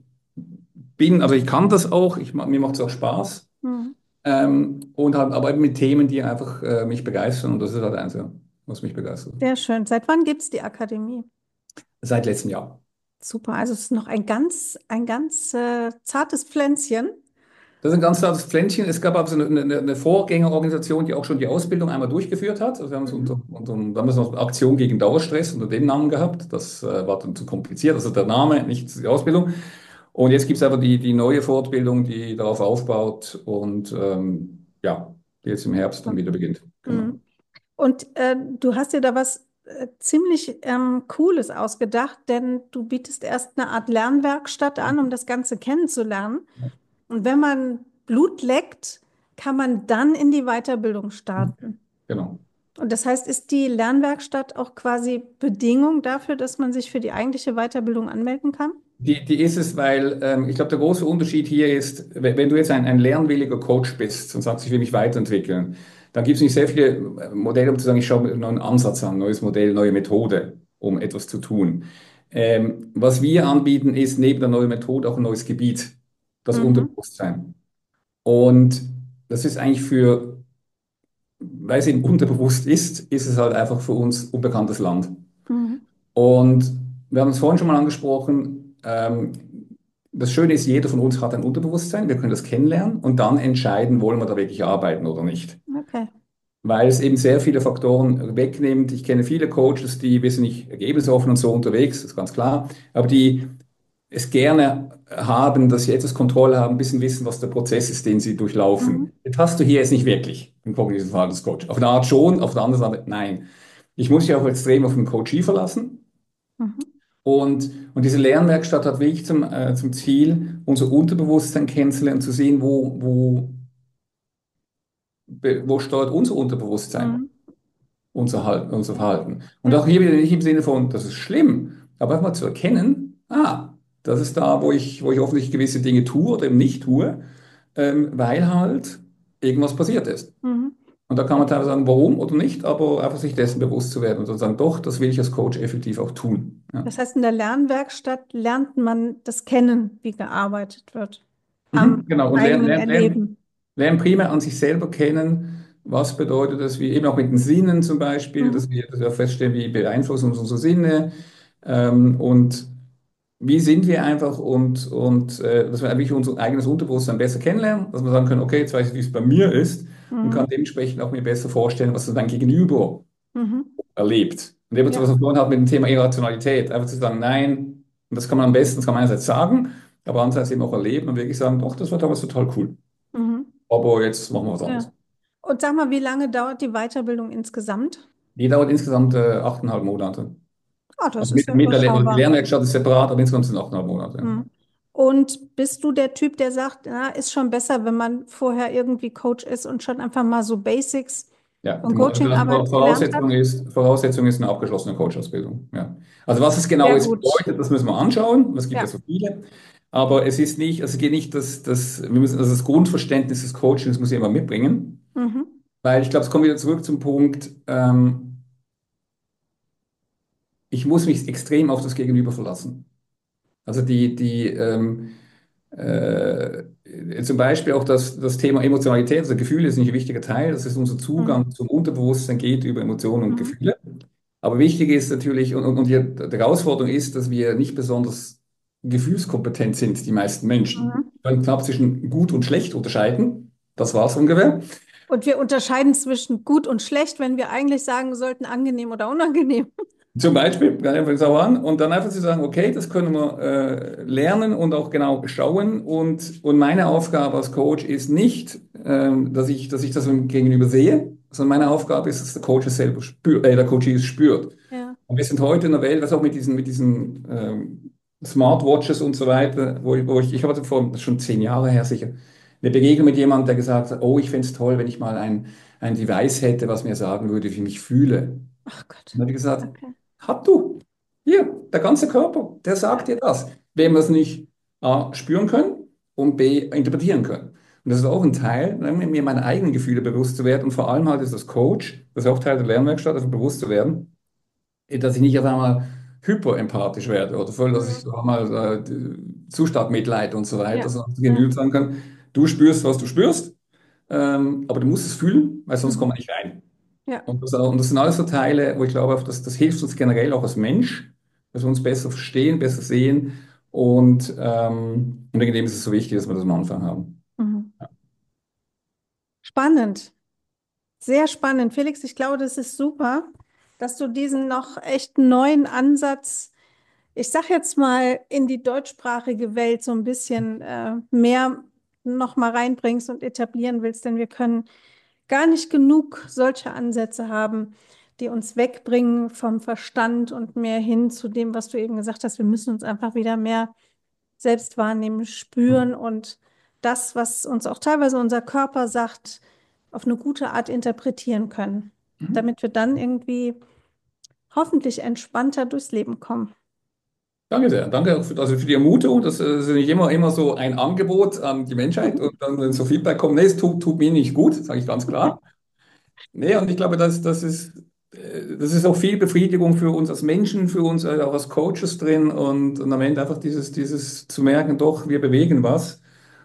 bin, also ich kann das auch, ich, ma- mir macht es auch Spaß, Mhm. ähm, und halt, aber eben mit Themen, die einfach äh, mich begeistern und das ist halt eins, ja, was mich begeistert. Sehr schön. Seit wann gibt es die Akademie? Seit letztem Jahr. Super. Also es ist noch ein ganz, ein ganz äh, zartes Pflänzchen. Das ist ein ganz klares Pflänzchen. Es gab also eine, eine, eine Vorgängerorganisation, die auch schon die Ausbildung einmal durchgeführt hat. Also wir haben so Mhm. unter, unter, da haben wir noch Aktion gegen Dauerstress unter dem Namen gehabt. Das äh, war dann zu kompliziert. Also der Name, nicht die Ausbildung. Und jetzt gibt es einfach die, die neue Fortbildung, die darauf aufbaut und ähm, ja, die jetzt im Herbst dann wieder beginnt. Genau. Mhm. Und äh, du hast dir da was äh, ziemlich ähm, Cooles ausgedacht, denn du bietest erst eine Art Lernwerkstatt an, um das Ganze kennenzulernen. Und wenn man Blut leckt, kann man dann in die Weiterbildung starten. Genau. Und das heißt, ist die Lernwerkstatt auch quasi Bedingung dafür, dass man sich für die eigentliche Weiterbildung anmelden kann? Die, die ist es, weil ähm, ich glaube, der große Unterschied hier ist, wenn, wenn du jetzt ein, ein lernwilliger Coach bist und sagst, ich will mich weiterentwickeln, dann gibt es nicht sehr viele äh, Modelle, um zu sagen, ich schaue mir einen neuen Ansatz an, neues Modell, neue Methode, um etwas zu tun. Ähm, was wir anbieten, ist neben der neuen Methode auch ein neues Gebiet, das Mhm. Unterbewusstsein. Und das ist eigentlich für, weil es eben unterbewusst ist, ist es halt einfach für uns unbekanntes Land. Mhm. Und wir haben es vorhin schon mal angesprochen, ähm, das Schöne ist, jeder von uns hat ein Unterbewusstsein, wir können das kennenlernen und dann entscheiden, wollen wir da wirklich arbeiten oder nicht. Okay. Weil es eben sehr viele Faktoren wegnimmt. Ich kenne viele Coaches, die, wir sind nicht ergebnisoffen und so unterwegs, das ist ganz klar, aber die es gerne haben, dass sie etwas Kontrolle haben, ein bisschen wissen, was der Prozess ist, den sie Mhm. durchlaufen. Das hast du hier jetzt nicht wirklich im kognitiven Verhaltenscoach. Auf eine Art schon, auf der anderen Seite nein. Ich muss mich auch extrem auf den Coachee verlassen. Mhm. Und, und diese Lernwerkstatt hat wirklich zum, äh, zum Ziel, unser Unterbewusstsein kennenzulernen, zu sehen, wo, wo, be- wo steuert unser Unterbewusstsein Mhm. unser, Halt- unser Ja. Verhalten. Und Ja. auch hier wieder nicht im Sinne von, das ist schlimm, aber einfach mal zu erkennen, ah, das ist da, wo ich, wo ich offensichtlich gewisse Dinge tue oder eben nicht tue, ähm, weil halt irgendwas passiert ist. Mhm. Und da kann man teilweise sagen, warum oder nicht, aber einfach sich dessen bewusst zu werden und dann sagen, doch, das will ich als Coach effektiv auch tun. Ja. Das heißt, in der Lernwerkstatt lernt man das kennen, wie gearbeitet wird, am Mhm, genau, und lernen, eigenen lernen, lernen, Erleben. lernen primär an sich selber kennen, was bedeutet das, wie eben auch mit den Sinnen zum Beispiel, Mhm. dass wir, dass wir feststellen, wie beeinflussen uns unsere Sinne ähm, und wie sind wir einfach und, und äh, dass wir eigentlich unser eigenes Unterbewusstsein besser kennenlernen, dass wir sagen können, okay, jetzt weiß ich, wie es bei mir ist und kann Mhm. dementsprechend auch mir besser vorstellen, was so mein Gegenüber Mhm. erlebt. Und eben, was Ja. wir vorhin hatten mit dem Thema Irrationalität, einfach zu sagen, nein, und das kann man am besten, das kann man einerseits sagen, aber andererseits eben auch erleben und wirklich sagen, doch, das war damals total cool. Mhm. Aber jetzt machen wir was Ja. anderes. Und sag mal, wie lange dauert die Weiterbildung insgesamt? Die dauert insgesamt äh, achteinhalb Monate. Oh, das Also ist mit, ja mit der Le- die überschaubar. Lernwerkstatt ist separat, aber insgesamt sind es achteinhalb Monate. Mhm. Und bist du der Typ, der sagt, na, ist schon besser, wenn man vorher irgendwie Coach ist und schon einfach mal so Basics Ja, von die Mo- also Coachingarbeit gelernt hat? Voraussetzung ist, Voraussetzung ist eine abgeschlossene Coach-Ausbildung. Ja. Also was es genau Sehr jetzt gut. bedeutet, das müssen wir anschauen. Es gibt ja Ja. so viele. Aber es ist nicht, also es geht nicht, dass, dass wir müssen, also das Grundverständnis des Coachings muss ich immer mitbringen. Mhm. Weil ich glaube, es kommt wieder zurück zum Punkt, ähm, ich muss mich extrem auf das Gegenüber verlassen. Also die, die ähm, äh, zum Beispiel auch das, das Thema Emotionalität, also Gefühle ist nicht ein wichtiger Teil, das ist unser Mhm. Zugang zum Unterbewusstsein geht über Emotionen und Mhm. Gefühle. Aber wichtig ist natürlich, und, und, und die, die Herausforderung ist, dass wir nicht besonders gefühlskompetent sind, die meisten Menschen. Mhm. Wir können knapp zwischen gut und schlecht unterscheiden. Das war's ungefähr. Und wir unterscheiden zwischen gut und schlecht, wenn wir eigentlich sagen sollten, angenehm oder unangenehm. Zum Beispiel, ja, einfach so an und dann einfach zu sagen, okay, das können wir äh, lernen und auch genau schauen. Und, und meine Aufgabe als Coach ist nicht, ähm, dass ich, dass ich das dem Gegenüber sehe, sondern meine Aufgabe ist, dass der Coach es selber spürt, äh, der Coach es spürt. Ja. Und wir sind heute in einer Welt, was auch mit diesen, mit diesen ähm, Smartwatches und so weiter, wo ich, wo ich, ich hatte vor, das ist schon zehn Jahre her sicher, eine Begegnung mit jemandem, der gesagt hat, oh, ich fände es toll, wenn ich mal ein, ein Device hätte, was mir sagen würde, wie ich mich fühle. Ach Gott. Und dann habe ich gesagt, Okay. hab du. Hier, der ganze Körper, der sagt Ja. dir das. Wenn wir es nicht A, spüren können und B, interpretieren können. Und das ist auch ein Teil, ne, mir meine eigenen Gefühle bewusst zu werden und vor allem halt ist das Coach, das ist auch Teil der Lernwerkstatt, also bewusst zu werden, dass ich nicht auf einmal hyperempathisch werde oder voll, dass ich Mhm. auf einmal äh, zu stark Mitleid und so weiter, Ja. sondern Ja. genügend sagen kann, du spürst, was du spürst, ähm, aber du musst es fühlen, weil sonst kommen Mhm. wir nicht rein. Ja. Und das, und das sind alles so Teile, wo ich glaube, das, das hilft uns generell auch als Mensch, dass wir uns besser verstehen, besser sehen. Und, ähm, und wegen dem ist es so wichtig, dass wir das am Anfang haben. Mhm. Spannend. Sehr spannend. Felix, ich glaube, das ist super, dass du diesen noch echt neuen Ansatz, ich sag jetzt mal, in die deutschsprachige Welt so ein bisschen äh, mehr noch mal reinbringst und etablieren willst, denn wir können gar nicht genug solche Ansätze haben, die uns wegbringen vom Verstand und mehr hin zu dem, was du eben gesagt hast. Wir müssen uns einfach wieder mehr selbst wahrnehmen, spüren und das, was uns auch teilweise unser Körper sagt, auf eine gute Art interpretieren können, Mhm. damit wir dann irgendwie hoffentlich entspannter durchs Leben kommen. Danke sehr. Danke auch für, also für die Ermutigung. Das äh, ist nicht immer, immer so ein Angebot an die Menschheit und dann, wenn so Feedback kommt, nee, es tut, tut mir nicht gut, sage ich ganz klar. Nee, und ich glaube, das, das ist, äh, das ist auch viel Befriedigung für uns als Menschen, für uns äh, auch als Coaches drin und, und am Ende einfach dieses, dieses zu merken, doch, wir bewegen was.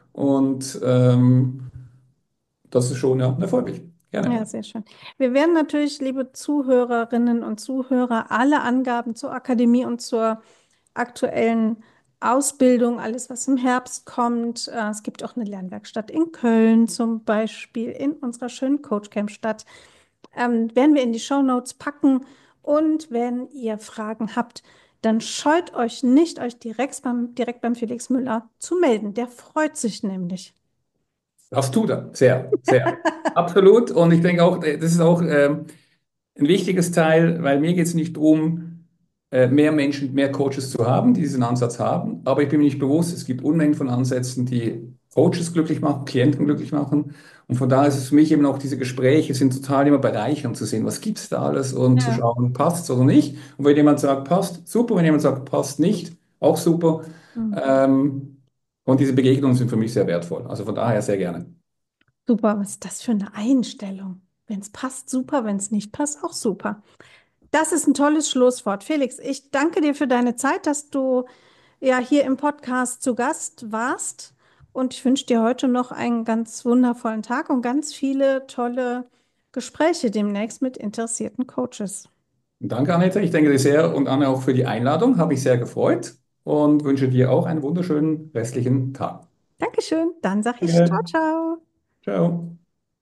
Und ähm, das ist schon ja erfolgreich. Ja, Gerne. sehr schön. Wir werden natürlich, liebe Zuhörerinnen und Zuhörer, alle Angaben zur Akademie und zur aktuellen Ausbildung, alles, was im Herbst kommt. Äh, Es gibt auch eine Lernwerkstatt in Köln zum Beispiel, in unserer schönen Coachcamp-Stadt. Ähm, werden wir in die Shownotes packen. Und wenn ihr Fragen habt, dann scheut euch nicht, euch direkt beim, direkt beim Felix Müller zu melden. Der freut sich nämlich. Das tut er. Sehr, sehr. Absolut. Und ich denke auch, äh, das ist auch ähm, ein wichtiges Teil, weil mir geht es nicht darum, äh, mehr Menschen, mehr Coaches zu haben, die diesen Ansatz haben. Aber ich bin mir nicht bewusst, es gibt Unmengen von Ansätzen, die Coaches glücklich machen, Klienten glücklich machen. Und von daher ist es für mich eben auch diese Gespräche sind total immer bereichernd zu sehen, was gibt es da alles und zu Ja, schauen, passt es oder nicht. Und wenn jemand sagt, passt, super. Wenn jemand sagt, passt nicht, auch super. hm. Ähm, und diese Begegnungen sind für mich sehr wertvoll. Also von daher sehr gerne. Super. Was ist das für eine Einstellung? Wenn es passt, super. Wenn es nicht passt, auch super. Das ist ein tolles Schlusswort. Felix, ich danke dir für deine Zeit, dass du ja hier im Podcast zu Gast warst. Und ich wünsche dir heute noch einen ganz wundervollen Tag und ganz viele tolle Gespräche demnächst mit interessierten Coaches. Danke, Annette. Ich danke dir sehr und Anne auch für die Einladung. Habe mich sehr gefreut und wünsche dir auch einen wunderschönen restlichen Tag. Dankeschön. Dann sage ich ciao, Danke. ciao. Ciao.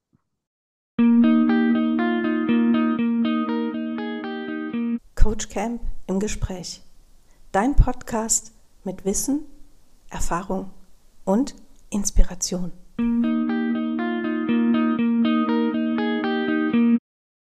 Coach Camp im Gespräch. Dein Podcast mit Wissen, Erfahrung und Inspiration.